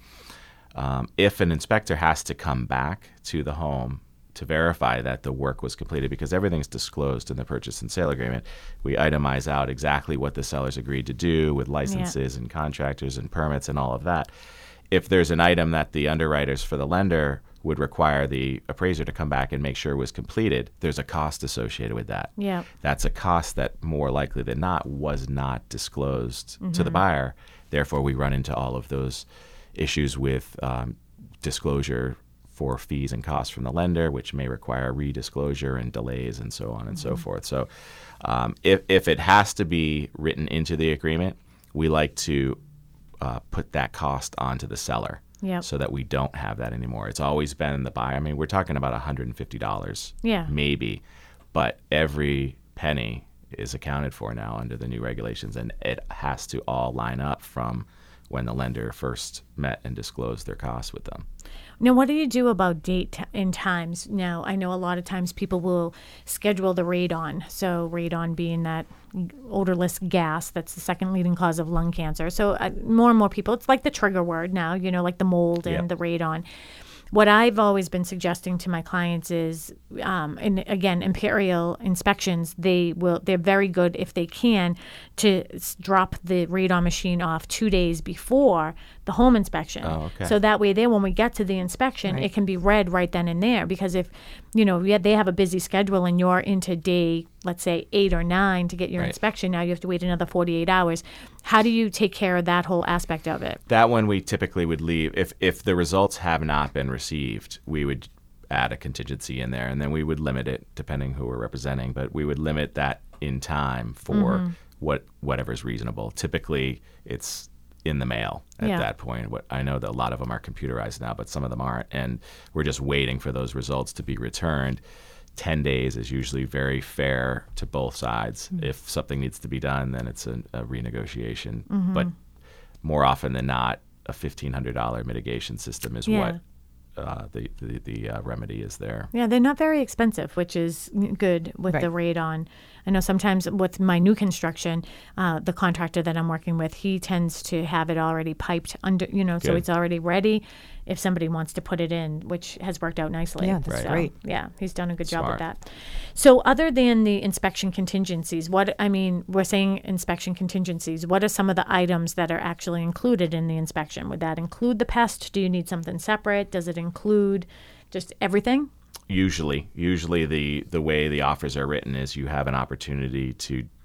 um, if an inspector has to come back to the home to verify that the work was completed, because everything's disclosed in the purchase and sale agreement, we itemize out exactly what the sellers agreed to do with licenses and contractors and permits and all of that. If there's an item that the underwriters for the lender would require the appraiser to come back and make sure was completed, there's a cost associated with that. Yeah. That's a cost that more likely than not was not disclosed to Mm-hmm. the buyer. Therefore, we run into all of those issues with um, disclosure for fees and costs from the lender, which may require redisclosure and delays and so on and so forth. So um, if, if it has to be written into the agreement, we like to uh, put that cost onto the seller. Yep. So that we don't have that anymore. It's always been the buyer. I mean, we're talking about one hundred fifty dollars, Yeah. maybe, but every penny is accounted for now under the new regulations, and it has to all line up from when the lender first met and disclosed their costs with them. Now, what do you do about date t- and times? Now, I know a lot of times people will schedule the radon. So, radon being that odorless gas that's the second leading cause of lung cancer. So, uh, more and more people, it's like the trigger word now, you know, like the mold and Yep. the radon. What I've always been suggesting to my clients is, um, and again, Imperial inspections, they will, they're very good if they can to s- drop the radon machine off two days before the home inspection. Oh, okay. So that way there, when we get to the inspection, it can be read right then and there. Because if, you know, yeah, they have a busy schedule and you're into day, let's say eight or nine to get your Right. inspection, now you have to wait another forty-eight hours. How do you take care of that whole aspect of it? That one we typically would leave. If, if the results have not been received, we would add a contingency in there, and then we would limit it depending who we're representing, but we would limit that in time for what whatever's reasonable. Typically, it's in the mail at Yeah. that point. What I know that a lot of them are computerized now, but some of them aren't, and we're just waiting for those results to be returned. ten days is usually very fair to both sides. If something needs to be done, then it's a, a renegotiation. But more often than not, a fifteen hundred dollars mitigation system is Yeah. what uh, the, the, the uh, remedy is there. Yeah, they're not very expensive, which is good with the radon. I know sometimes with my new construction, uh, the contractor that I'm working with, he tends to have it already piped under, you know, so Good. it's already ready if somebody wants to put it in, which has worked out nicely. Yeah, that's So, great. Yeah, he's done a good job with Smart. that. So other than the inspection contingencies, what, I mean, we're saying inspection contingencies, what are some of the items that are actually included in the inspection? Would that include the pest? Do you need something separate? Does it include just everything? Usually, usually the, the way the offers are written is you have an opportunity to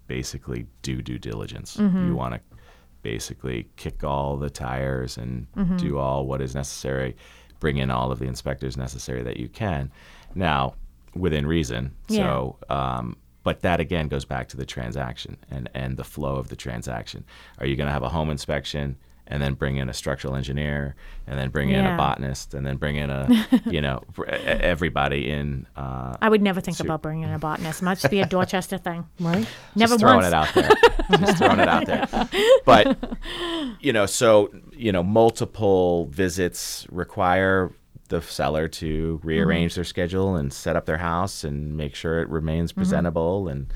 basically do due diligence. Mm-hmm. You want to basically kick all the tires and Mm-hmm. do all what is necessary, bring in all of the inspectors necessary that you can. Now, within reason. Yeah. So, um, but that again goes back to the transaction and, and the flow of the transaction. Are you going to have a home inspection and then bring in a structural engineer and then bring in Yeah. a botanist and then bring in a, you know, for- e- everybody in? Uh, I would never think So- about bringing in a botanist. Must be a Dorchester thing. Right? Never just throwing once. it out there. Just throwing it out there. But, you know, so, you know, multiple visits require the seller to rearrange their schedule and set up their house and make sure it remains presentable. And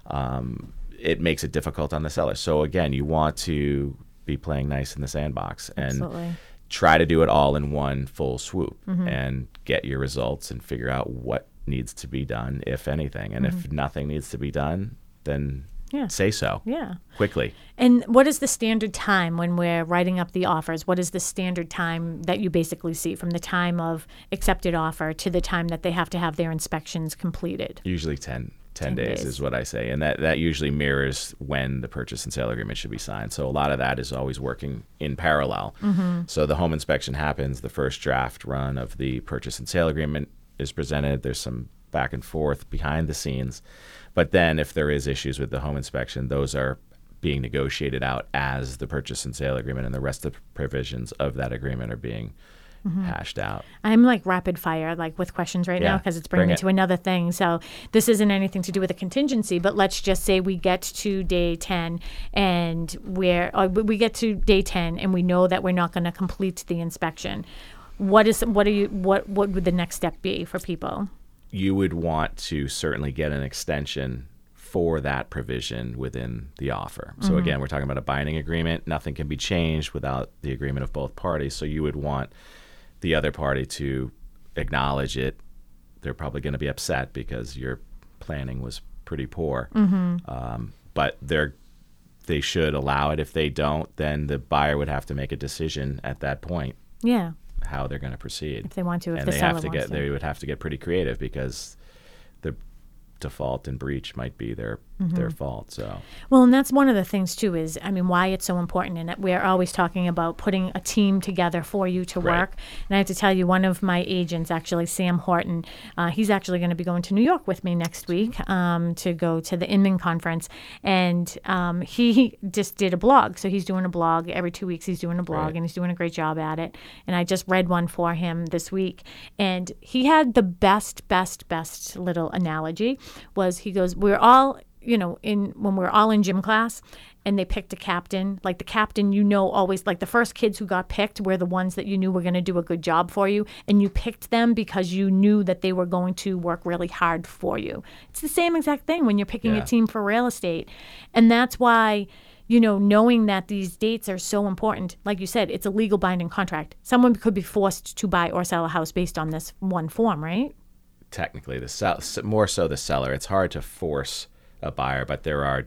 um, it makes it difficult on the seller. So, again, you want to be playing nice in the sandbox and Absolutely. try to do it all in one full swoop and get your results and figure out what needs to be done, if anything. And if nothing needs to be done, then Yeah. say so Yeah. quickly. And what is the standard time when we're writing up the offers? What is the standard time that you basically see from the time of accepted offer to the time that they have to have their inspections completed? Usually ten, ten, ten days, days. is what I say. And that, that usually mirrors when the purchase and sale agreement should be signed. So a lot of that is always working in parallel. So the home inspection happens, the first draft run of the purchase and sale agreement is presented. There's some back and forth behind the scenes. But then if there is issues with the home inspection, those are being negotiated out as the purchase and sale agreement, and the rest of the provisions of that agreement are being hashed out. I'm like rapid fire, like with questions right now, Yeah, because it's bringing bring me it. to another thing. So this isn't anything to do with a contingency, but let's just say we get to day ten and we're, or we get to day ten and we know that we're not going to complete the inspection. What is, what are you, what, what would the next step be for people? You would want to certainly get an extension for that provision within the offer. So again, we're talking about a binding agreement. Nothing can be changed without the agreement of both parties. So you would want the other party to acknowledge it. They're probably going to be upset because your planning was pretty poor. Um, but they're they should allow it. If they don't, then the buyer would have to make a decision at that point Yeah. how they're going to proceed. If they want to, if and the they seller have to wants get to. they would have to get pretty creative because the default and breach might be their their fault. So Well, and that's one of the things too is, I mean, why it's so important. And we're always talking about putting a team together for you to Right. work. And I have to tell you, one of my agents, actually, Sam Horton, uh, he's actually going to be going to New York with me next week um, to go to the Inman conference. And um, he, he just did a blog. So he's doing a blog every two weeks. He's doing a blog Right. and he's doing a great job at it. And I just read one for him this week. And he had the best, best, best little analogy was he goes, we're all, you know, in when we're all in gym class and they picked a captain, like the captain, you know, always like the first kids who got picked were the ones that you knew were going to do a good job for you. And you picked them because you knew that they were going to work really hard for you. It's the same exact thing when you're picking Yeah. a team for real estate. And that's why, you know, knowing that these dates are so important, like you said, it's a legal binding contract. Someone could be forced to buy or sell a house based on this one form, right? technically, the sell, more so the seller. It's hard to force a buyer, but there are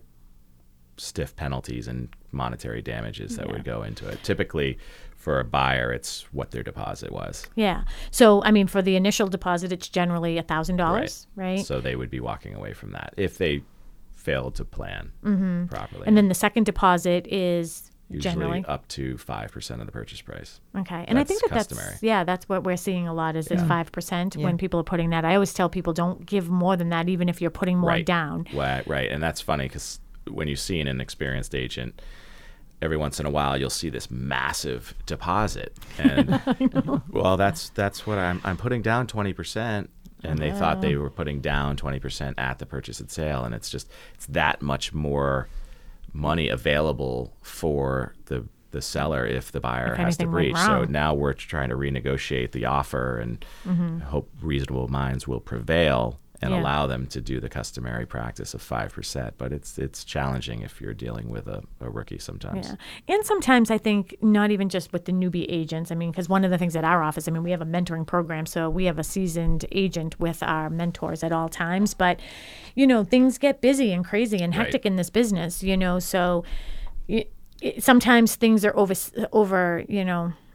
stiff penalties and monetary damages that Yeah. would go into it. Typically, for a buyer, it's what their deposit was. Yeah. So, I mean, for the initial deposit, it's generally one thousand dollars, right? So they would be walking away from that if they failed to plan properly. And then the second deposit is usually generally up to five percent of the purchase price. okay. And I think that that's customary. that's yeah, that's what we're seeing a lot is is five percent Yeah. when people are putting that. I always tell people don't give more than that, even if you're putting more right. down. Right, right. And that's funny because when you see an experienced agent, every once in a while you'll see this massive deposit, and well, that's that's what I'm I'm putting down twenty percent, and they thought they were putting down twenty percent at the purchase and sale, and it's just it's that much more money available for the the seller if the buyer If has to anything went breach. So wrong. now we're trying to renegotiate the offer and Mm-hmm. hope reasonable minds will prevail and Yeah. allow them to do the customary practice of five percent. But it's it's challenging if you're dealing with a, a rookie sometimes. Yeah. And sometimes I think not even just with the newbie agents. I mean, because one of the things at our office, I mean, we have a mentoring program. So we have a seasoned agent with our mentors at all times. But, you know, things get busy and crazy and hectic Right. in this business, you know. So it, it, sometimes things are over, over, you know,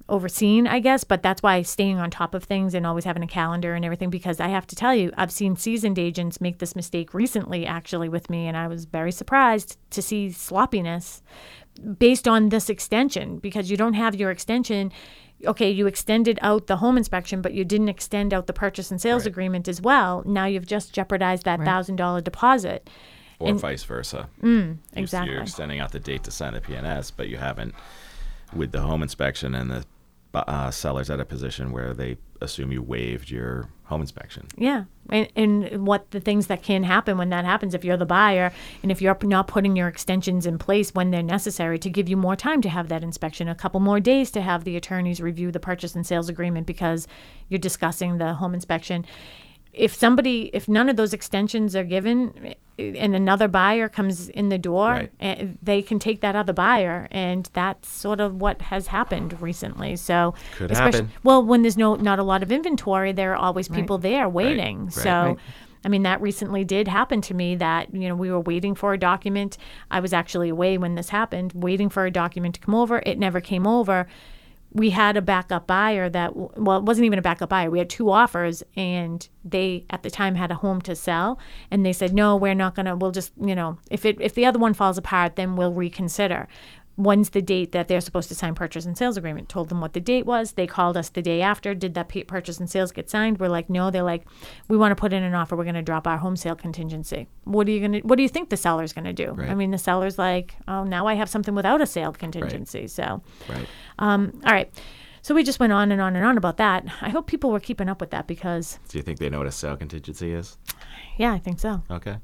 overseen, I guess, but that's why staying on top of things and always having a calendar and everything, because I have to tell you, I've seen seasoned agents make this mistake recently actually with me, and I was very surprised to see sloppiness based on this extension, because you don't have your extension. Okay, you extended out the home inspection, but you didn't extend out the purchase and sales Right. agreement as well. Now you've just jeopardized that one thousand dollars deposit. Or And- vice versa. Mm, You- exactly. You're extending out the date to sign a P N S, but you haven't, with the home inspection, and the uh, seller's at a position where they assume you waived your home inspection. Yeah. And, and what the things that can happen when that happens, if you're the buyer and if you're not putting your extensions in place when they're necessary to give you more time to have that inspection, a couple more days to have the attorneys review the purchase and sales agreement because you're discussing the home inspection. If somebody, if none of those extensions are given and another buyer comes in the door, Right. eh, they can take that other buyer. And that's sort of what has happened recently. So, Could especially- happen. Well, when there's no not a lot of inventory, there are always people there waiting. Right. So, Right. I mean, that recently did happen to me that, you know, we were waiting for a document. I was actually away when this happened, waiting for a document to come over. It never came over. We had a backup buyer that, well, it wasn't even a backup buyer. We had two offers, and they at the time had a home to sell, and they said, no, we're not going to, we'll just, you know, if it if the other one falls apart, then we'll reconsider. When's the date that they're supposed to sign purchase and sales agreement? Told them what the date was. They called us the day after. Did that p- purchase and sales get signed? We're like, no. They're like, we want to put in an offer. We're going to drop our home sale contingency. What are you going to? What do you think the seller's going to do? Right. I mean, the seller's like, oh, now I have something without a sale contingency. So, Right. um, all right. So we just went on and on and on about that. I hope people were keeping up with that because, Do you think they know what a sale contingency is? yeah, I think so. Okay.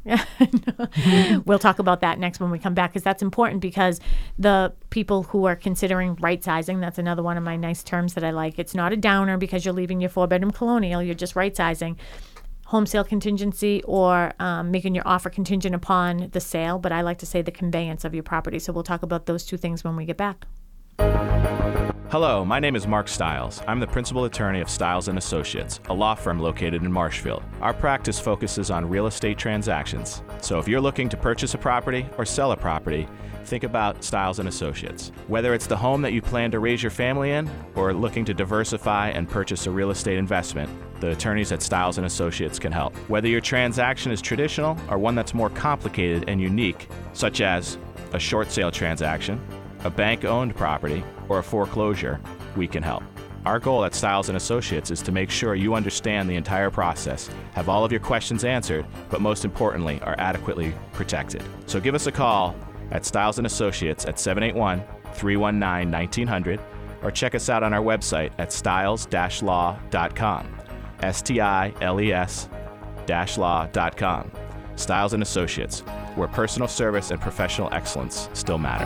We'll talk about that next when we come back because that's important because the people who are considering right sizing, that's another one of my nice terms that I like. It's not a downer because you're leaving your four bedroom colonial, you're just right sizing. Home sale contingency or um, making your offer contingent upon the sale, but I like to say the conveyance of your property. So we'll talk about those two things when we get back. Hello, my name is Mark Stiles. I'm the principal attorney of Stiles and Associates, a law firm located in Marshfield. Our practice focuses on real estate transactions. So if you're looking to purchase a property or sell a property, think about Stiles and Associates. Whether it's the home that you plan to raise your family in or looking to diversify and purchase a real estate investment, the attorneys at Stiles and Associates can help. Whether your transaction is traditional or one that's more complicated and unique, such as a short sale transaction, a bank-owned property, or a foreclosure, we can help. Our goal at Stiles and Associates is to make sure you understand the entire process, have all of your questions answered, but most importantly, are adequately protected. So give us a call at Stiles and Associates at seven eight one, three one nine, one nine zero zero or check us out on our website at stiles dash law dot com. S T I L E S dash law dot com. Stiles and Associates, where personal service and professional excellence still matter.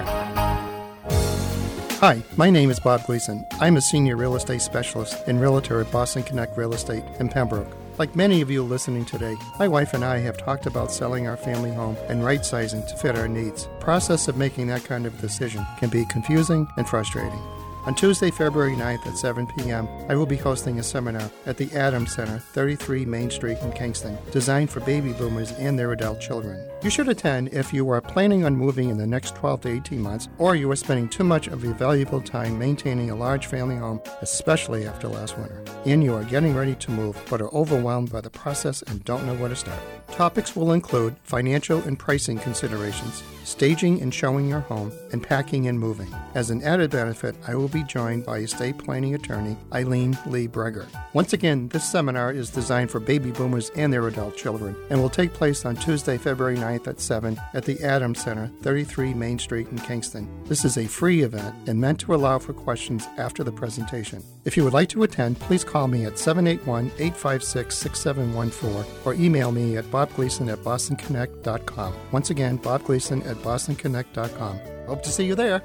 Hi, my name is Bob Gleason. I'm a senior real estate specialist and realtor at Boston Connect Real Estate in Pembroke. Like many of you listening today, my wife and I have talked about selling our family home and right-sizing to fit our needs. The process of making that kind of decision can be confusing and frustrating. On Tuesday, February ninth at seven p.m., I will be hosting a seminar at the Adams Center, thirty-three Main Street in Kingston, designed for baby boomers and their adult children. You should attend if you are planning on moving in the next twelve to eighteen months, or you are spending too much of your valuable time maintaining a large family home, especially after last winter, and you are getting ready to move but are overwhelmed by the process and don't know where to start. Topics will include financial and pricing considerations, staging and showing your home, and packing and moving. As an added benefit, I will be joined by estate planning attorney Eileen Lee Breger. Once again, this seminar is designed for baby boomers and their adult children and will take place on Tuesday, February ninth at seven at the Adams Center, thirty-three Main Street in Kingston. This is a free event and meant to allow for questions after the presentation. If you would like to attend, please call me at seven eight one, eight five six, six seven one four or email me at bob gleason at boston connect dot com. Once again, bob gleason at boston connect dot com. Hope to see you there.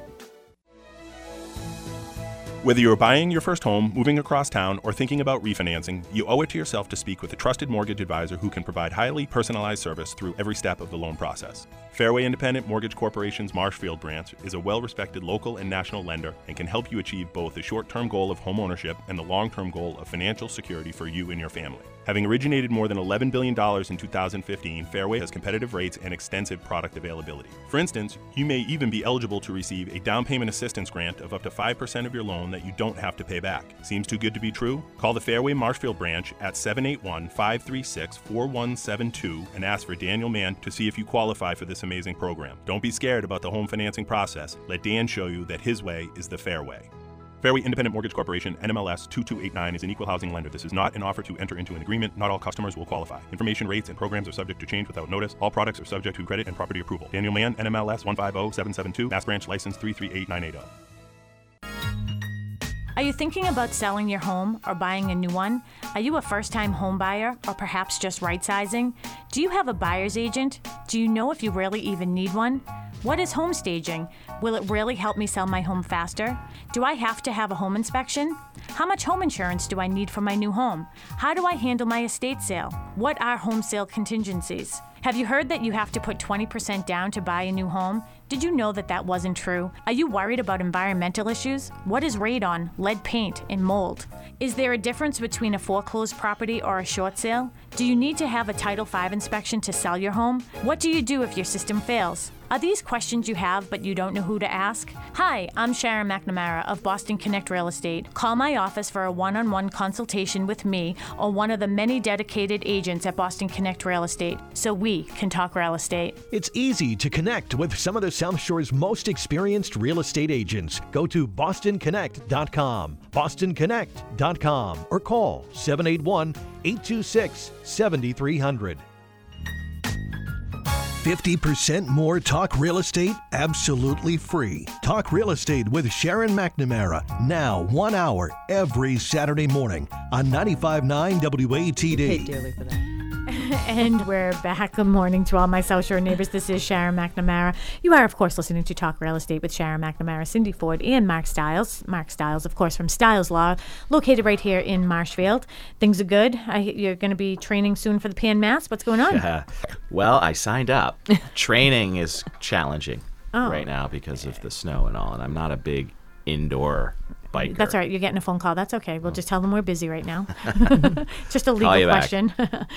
Whether you're buying your first home, moving across town, or thinking about refinancing, you owe it to yourself to speak with a trusted mortgage advisor who can provide highly personalized service through every step of the loan process. Fairway Independent Mortgage Corporation's Marshfield branch is a well-respected local and national lender and can help you achieve both the short-term goal of home ownership and the long-term goal of financial security for you and your family. Having originated more than eleven billion dollars in two thousand fifteen, Fairway has competitive rates and extensive product availability. For instance, you may even be eligible to receive a down payment assistance grant of up to five percent of your loan loan that you don't have to pay back. Seems too good to be true? Call the Fairway Marshfield branch at seven eight one, five three six, four one seven two and ask for Daniel Mann to see if you qualify for this amazing program. Don't be scared about the home financing process. Let Dan show you that his way is the fair way. Fairway Independent Mortgage Corporation, N M L S two two eight nine, is an equal housing lender. This is not an offer to enter into an agreement. Not all customers will qualify. Information, rates, and programs are subject to change without notice. All products are subject to credit and property approval. Daniel Mann, N M L S one five zero seven seven two, Mass Branch License three three eight nine eight zero. Are you thinking about selling your home or buying a new one? Are you a first-time home buyer or perhaps just right-sizing? Do you have a buyer's agent? Do you know if you really even need one? What is home staging? Will it really help me sell my home faster? Do I have to have a home inspection? How much home insurance do I need for my new home? How do I handle my estate sale? What are home sale contingencies? Have you heard that you have to put twenty percent down to buy a new home? Did you know that that wasn't true? Are you worried about environmental issues? What is radon, lead paint, and mold? Is there a difference between a foreclosed property or a short sale? Do you need to have a Title five inspection to sell your home? What do you do if your system fails? Are these questions you have but you don't know who to ask? Hi, I'm Sharon McNamara of Boston Connect Real Estate. Call my office for a one-on-one consultation with me or one of the many dedicated agents at Boston Connect Real Estate so we can talk real estate. It's easy to connect with some of the South Shore's most experienced real estate agents. Go to boston connect dot com, boston connect dot com, or call seven eight one, eight two six, seven three zero zero. fifty percent more Talk Real Estate absolutely free. Talk Real Estate with Sharon McNamara. Now, one hour every Saturday morning on ninety-five point nine W A T D. Paid dearly for that. And we're back. Good morning to all my South Shore neighbors. This is Sharon McNamara. You are, of course, listening to Talk Real Estate with Sharon McNamara, Cindy Ford, and Mark Stiles. Mark Stiles, of course, from Stiles Law, located right here in Marshfield. Things are good. I, you're going to be training soon for the Pan Mass. What's going on? Uh, well, I signed up. Training is challenging Oh. right now because of the snow and all, and I'm not a big indoor biker. That's all right. You're getting a phone call. That's okay. We'll just tell them we're busy right now. Just a Call legal you back. question.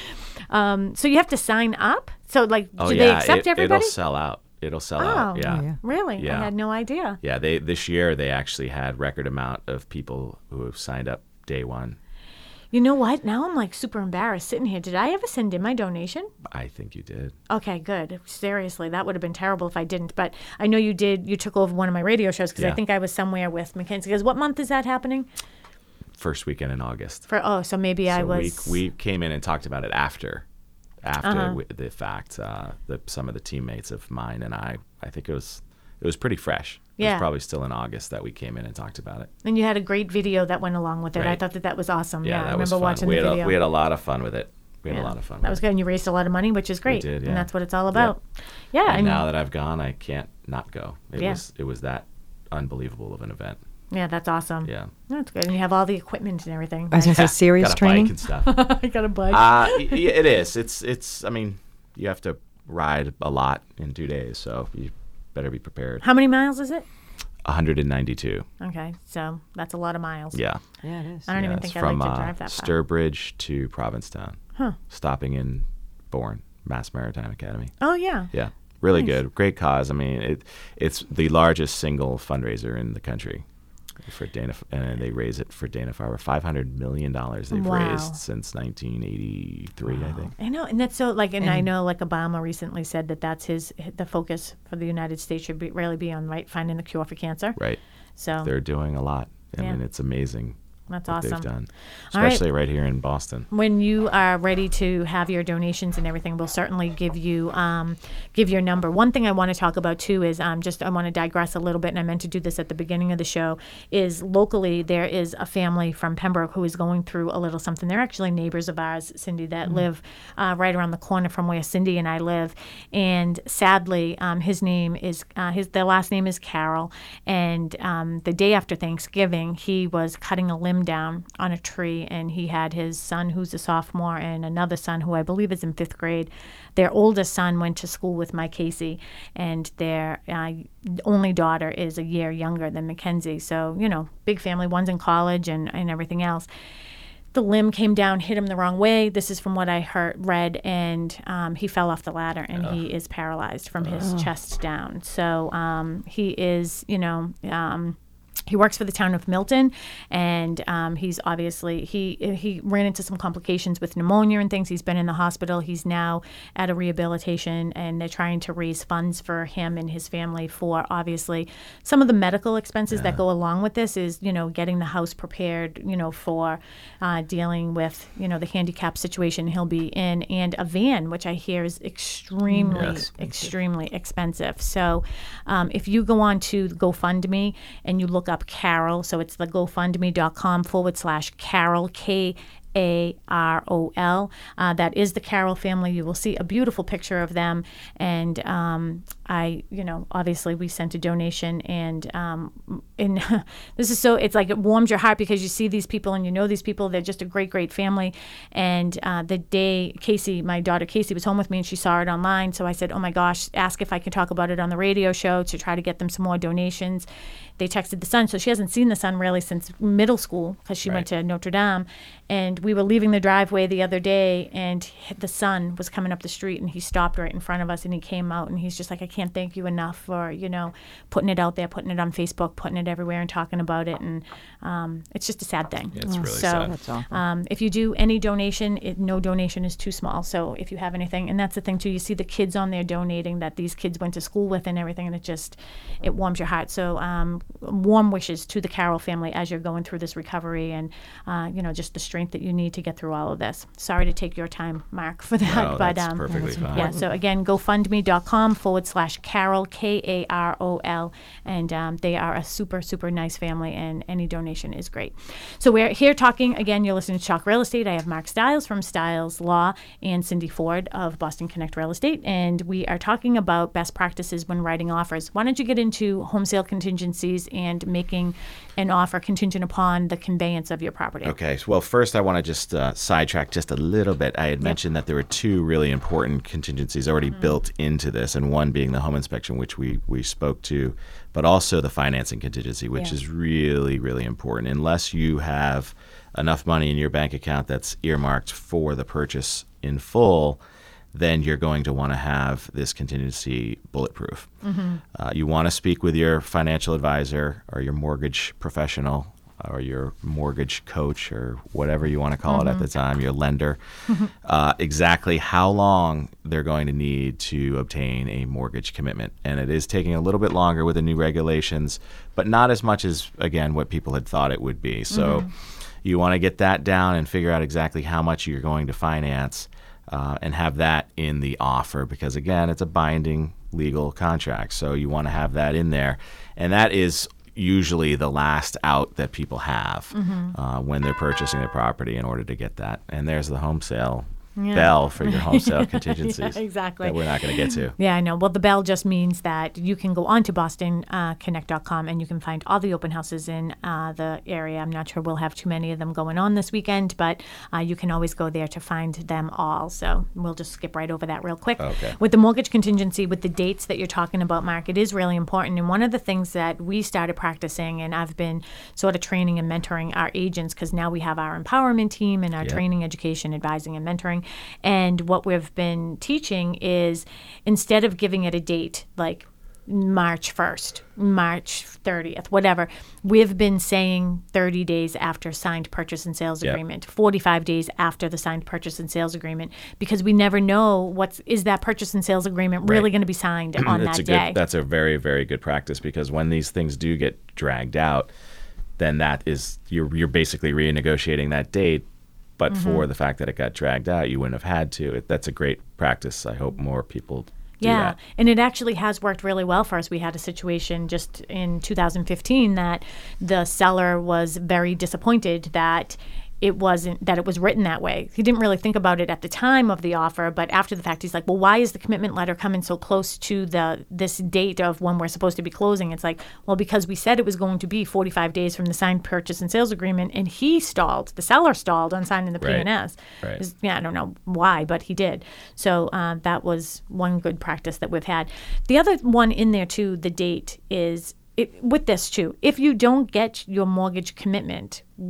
um, so you have to sign up? So, like, Oh, do yeah, they accept it, everybody? It'll sell out. It'll sell Oh, out. Yeah. yeah. Really? Yeah. I had no idea. Yeah, they this year they actually had record amount of people who have signed up day one. You know what? Now I'm like super embarrassed sitting here. Did I ever send in my donation? I think you did. Okay, good. Seriously, that would have been terrible if I didn't. But I know you did. You took over one of my radio shows because I Yeah. think I was somewhere with Mackenzie. Because what month is that happening? First weekend in August. For oh, so maybe I So was. we, we came in and talked about it after, after Uh-huh. w- the fact. Uh, the, some of the teammates of mine and I, I think it was it was pretty fresh. It Yeah. was probably still in August that we came in and talked about it. And you had a great video that went along with it. I Right. thought that that was awesome. Yeah, Yeah, that I remember was fun. watching we the had video. A, we had a lot of fun with it. We had Yeah. a lot of fun. That with was it. good. And you raised a lot of money, which is great. did, And yeah. that's what it's all about. Yeah. And and now that I've gone, I can't not go. It Yeah. was it was that unbelievable of an event. yeah, that's awesome. Yeah. That's good. And you have all the equipment and everything. I was going to say serious Got a training. bike and stuff. I got a bike. uh, y- y- it is. It's it's. I mean, you have to ride a lot in two days, so you better be prepared. How many miles is it? one hundred ninety-two. Okay, so that's a lot of miles. Yeah. Yeah, it is. I don't Yeah, even it's think I'd like from to uh, drive that far. Sturbridge to Provincetown. Huh. Stopping in Bourne, Mass Maritime Academy. Oh, yeah. Yeah. Really Nice. good. Great cause. I mean, it it's the largest single fundraiser in the country for Dana, and they raise it for Dana-Farber. five hundred million dollars they've Wow. raised since nineteen eighty-three, I think. I know, and that's so like, and, I And- know like Obama recently said that that's his the focus for the United States should be really be on right finding the cure for cancer. Right. So They're doing a lot. I Yeah. mean, it's amazing that's what awesome. they've done, All right. especially right here in Boston. When you are ready to have your donations and everything, we'll certainly give you um, give your number. One thing I want to talk about too is um, just I want to digress a little bit, and I meant to do this at the beginning of the show. Is locally there is a family from Pembroke who is going through a little something. They're actually neighbors of ours, Cindy, that live uh, right around the corner from where Cindy and I live. And sadly, um, his name is uh, his their last name is Carroll. And um, the day after Thanksgiving, he was cutting a limb down on a tree, and he had his son who's a sophomore and another son who I believe is in fifth grade. Their oldest son went to school with my Casey, and their uh, only daughter is a year younger than Mackenzie. So, you know, big family. One's in college and, and everything else. The limb came down, hit him the wrong way. This is from what I heard, read, and um, he fell off the ladder, and he is paralyzed from his chest down. So um, he is, you know, um, He works for the town of Milton, and um, he's obviously, he he ran into some complications with pneumonia and things. He's been in the hospital. He's now at a rehabilitation, and they're trying to raise funds for him and his family for, obviously, some of the medical expenses yeah. that go along with this is, you know, getting the house prepared, you know, for uh, dealing with, you know, the handicap situation he'll be in, and a van, which I hear is extremely, yes. extremely expensive. So um, if you go on to GoFundMe and you look up Carol, so it's the GoFundMe.com forward slash Carol, K A R O L. Uh, that is the Carol family. You will see a beautiful picture of them. And um, I, you know, obviously we sent a donation, and um, and this is so, it's like it warms your heart because you see these people and you know these people. They're just a great, great family. And uh, the day Casey, my daughter Casey, was home with me and she saw it online. So I said, oh my gosh, ask if I can talk about it on the radio show to try to get them some more donations. They texted the son. So she hasn't seen the son really since middle school because she right. went to Notre Dame. And we were leaving the driveway the other day, and the son was coming up the street, and he stopped right in front of us, and he came out, and he's just like, I can't thank you enough for, you know, putting it out there, putting it on Facebook, putting it everywhere and talking about it. And um, it's just a sad thing. Yeah, it's really so, sad. That's awful. Um, if you do any donation, it, no donation is too small. So if you have anything, and that's the thing too, you see the kids on there donating that these kids went to school with and everything, and it just, it warms your heart. So um, warm wishes to the Carroll family as you're going through this recovery, and, uh, you know, just the strength that you need to get through all of this. Sorry to take your time, Mark, for that. No, but that's um, perfectly fine. Yeah, so again, GoFundMe.com forward slash Carol, K A R O L. And um, they are a super, super nice family, and any donation is great. So we're here talking, again, you're listening to Talk Real Estate. I have Mark Stiles from Stiles Law and Cindy Ford of Boston Connect Real Estate. And we are talking about best practices when writing offers. Why don't you get into home sale contingencies and making an offer contingent upon the conveyance of your property? Okay. Well, first I want to just uh, sidetrack just a little bit. I had yep. mentioned that there were two really important contingencies already mm-hmm. built into this, and one being the home inspection, which we, we spoke to, but also the financing contingency, which yeah. is really, really important. Unless you have enough money in your bank account that's earmarked for the purchase in full, then you're going to want to have this contingency bulletproof. Mm-hmm. Uh, you want to speak with your financial advisor or your mortgage professional or your mortgage coach or whatever you want to call mm-hmm. it at the time, your lender, mm-hmm. uh, exactly how long they're going to need to obtain a mortgage commitment. And it is taking a little bit longer with the new regulations, but not as much as, again, what people had thought it would be. So mm-hmm. you want to get that down and figure out exactly how much you're going to finance. Uh, and have that in the offer because, again, it's a binding legal contract. So you want to have that in there. And that is usually the last out that people have mm-hmm. uh, when they're purchasing their property in order to get that. And there's the home sale yeah. bell for your home sale contingencies. Yeah, exactly. That we're not going to get to. Yeah, I know. Well, the bell just means that you can go on to Boston Connect dot com and you can find all the open houses in uh, the area. I'm not sure we'll have too many of them going on this weekend, but uh, you can always go there to find them all. So we'll just skip right over that real quick. Okay. With the mortgage contingency, with the dates that you're talking about, Mark, it is really important. And one of the things that we started practicing, and I've been sort of training and mentoring our agents, because now we have our empowerment team and our yep. training, education, advising, and mentoring. And what we've been teaching is, instead of giving it a date like March first, March thirtieth, whatever, we've been saying thirty days after signed purchase and sales yep. agreement, forty-five days after the signed purchase and sales agreement, because we never know what's, is that purchase and sales agreement really right. going to be signed on that's that a day? Good, that's a very, very good practice, because when these things do get dragged out, then that is, you're you're basically renegotiating that date. But mm-hmm. for the fact that it got dragged out, you wouldn't have had to. It, that's a great practice. I hope more people do yeah, that. And it actually has worked really well for us. We had a situation just in two thousand fifteen that the seller was very disappointed that it wasn't, that it was written that way. He didn't really think about it at the time of the offer, but after the fact, he's like, well, why is the commitment letter coming so close to the this date of when we're supposed to be closing? It's like, well, because we said it was going to be forty-five days from the signed purchase and sales agreement, and he stalled, the seller stalled on signing the P and S. Right. Right. Yeah, I don't know why, but he did. So uh, that was one good practice that we've had. The other one in there, too, the date is, it, with this, too, if you don't get your mortgage commitment, well,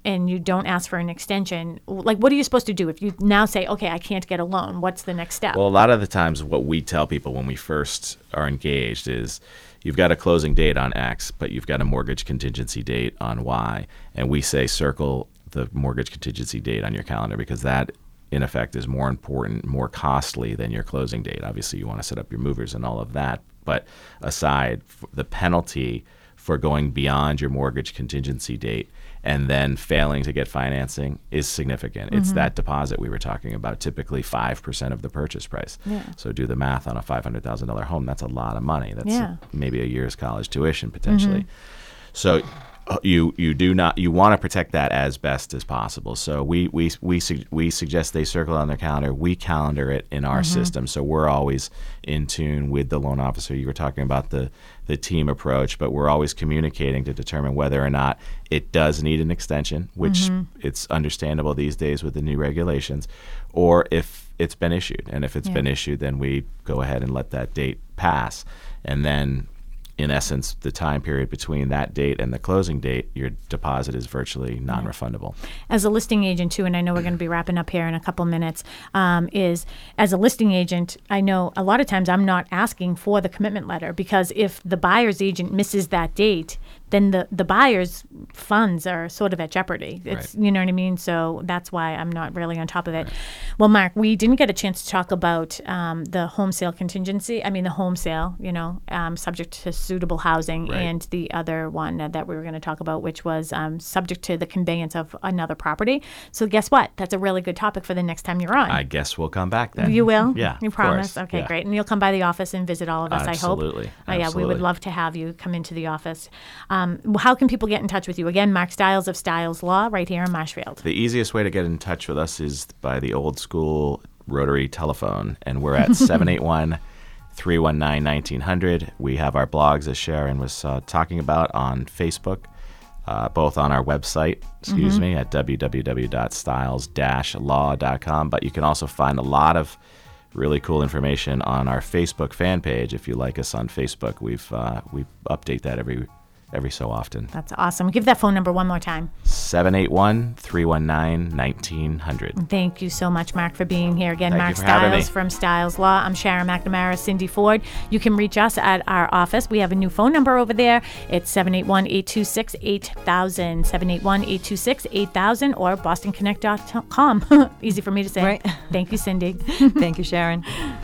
and you don't ask for an extension, like what are you supposed to do if you now say, okay, I can't get a loan? What's the next step? Well, a lot of the times what we tell people when we first are engaged is you've got a closing date on X, but you've got a mortgage contingency date on Y. And we say circle the mortgage contingency date on your calendar because that, in effect, is more important, more costly than your closing date. Obviously, you want to set up your movers and all of that. But aside, the penalty for going beyond your mortgage contingency date and then failing to get financing is significant. Mm-hmm. It's that deposit we were talking about, typically five percent of the purchase price. Yeah. So do the math on a five hundred thousand dollars home. That's a lot of money. That's yeah. maybe a year's college tuition potentially. Mm-hmm. So you you do not you want to protect that as best as possible. So we we we su- we suggest they circle on their calendar. We calendar it in our mm-hmm. system, so we're always in tune with the loan officer. You were talking about the the team approach, but we're always communicating to determine whether or not it does need an extension, which mm-hmm. it's understandable these days with the new regulations, or if it's been issued. And if it's yeah. been issued, then we go ahead and let that date pass, and then, in essence, the time period between that date and the closing date, your deposit is virtually non-refundable. As a listing agent, too, and I know we're going to be wrapping up here in a couple minutes, um, is as a listing agent, I know a lot of times I'm not asking for the commitment letter because if the buyer's agent misses that date, then the, the buyer's funds are sort of at jeopardy. It's Right. You know what I mean? So that's why I'm not really on top of it. Right. Well, Mark, we didn't get a chance to talk about um, the home sale contingency. I mean, the home sale, you know, um, subject to suitable housing, Right. and the other one that we were going to talk about, which was um, subject to the conveyance of another property. So guess what? That's a really good topic for the next time you're on. I guess we'll come back then. You will? Yeah. You of promise? course. Okay, Yeah. great. And you'll come by the office and visit all of us, Absolutely. I hope. Oh, yeah, we Absolutely. would love to have you come into the office. Um, how can people get in touch with you? Again, Mark Stiles of Stiles Law right here in Marshfield. The easiest way to get in touch with us is by the old school rotary telephone, and we're at seven eight one, three one nine, one nine zero zero. We have our blogs, as Sharon was uh, talking about, on Facebook, uh, both on our website, excuse Mm-hmm. me, at w w w dot stiles dash law dot com. But you can also find a lot of really cool information on our Facebook fan page. If you like us on Facebook, we've uh, we update that every every so often. That's awesome. Give that phone number one more time. seven eight one, three one nine, one nine zero zero. Thank you so much, Mark, for being here. Again, Thank Mark you for having Stiles me. from Stiles Law. I'm Sharon McNamara, Cindy Ford. You can reach us at our office. We have a new phone number over there. It's seven eight one, eight two six, eight thousand, seven eight one, eight two six, eight thousand, or boston connect dot com. Easy for me to say. Right. Thank you, Cindy. Thank you, Sharon.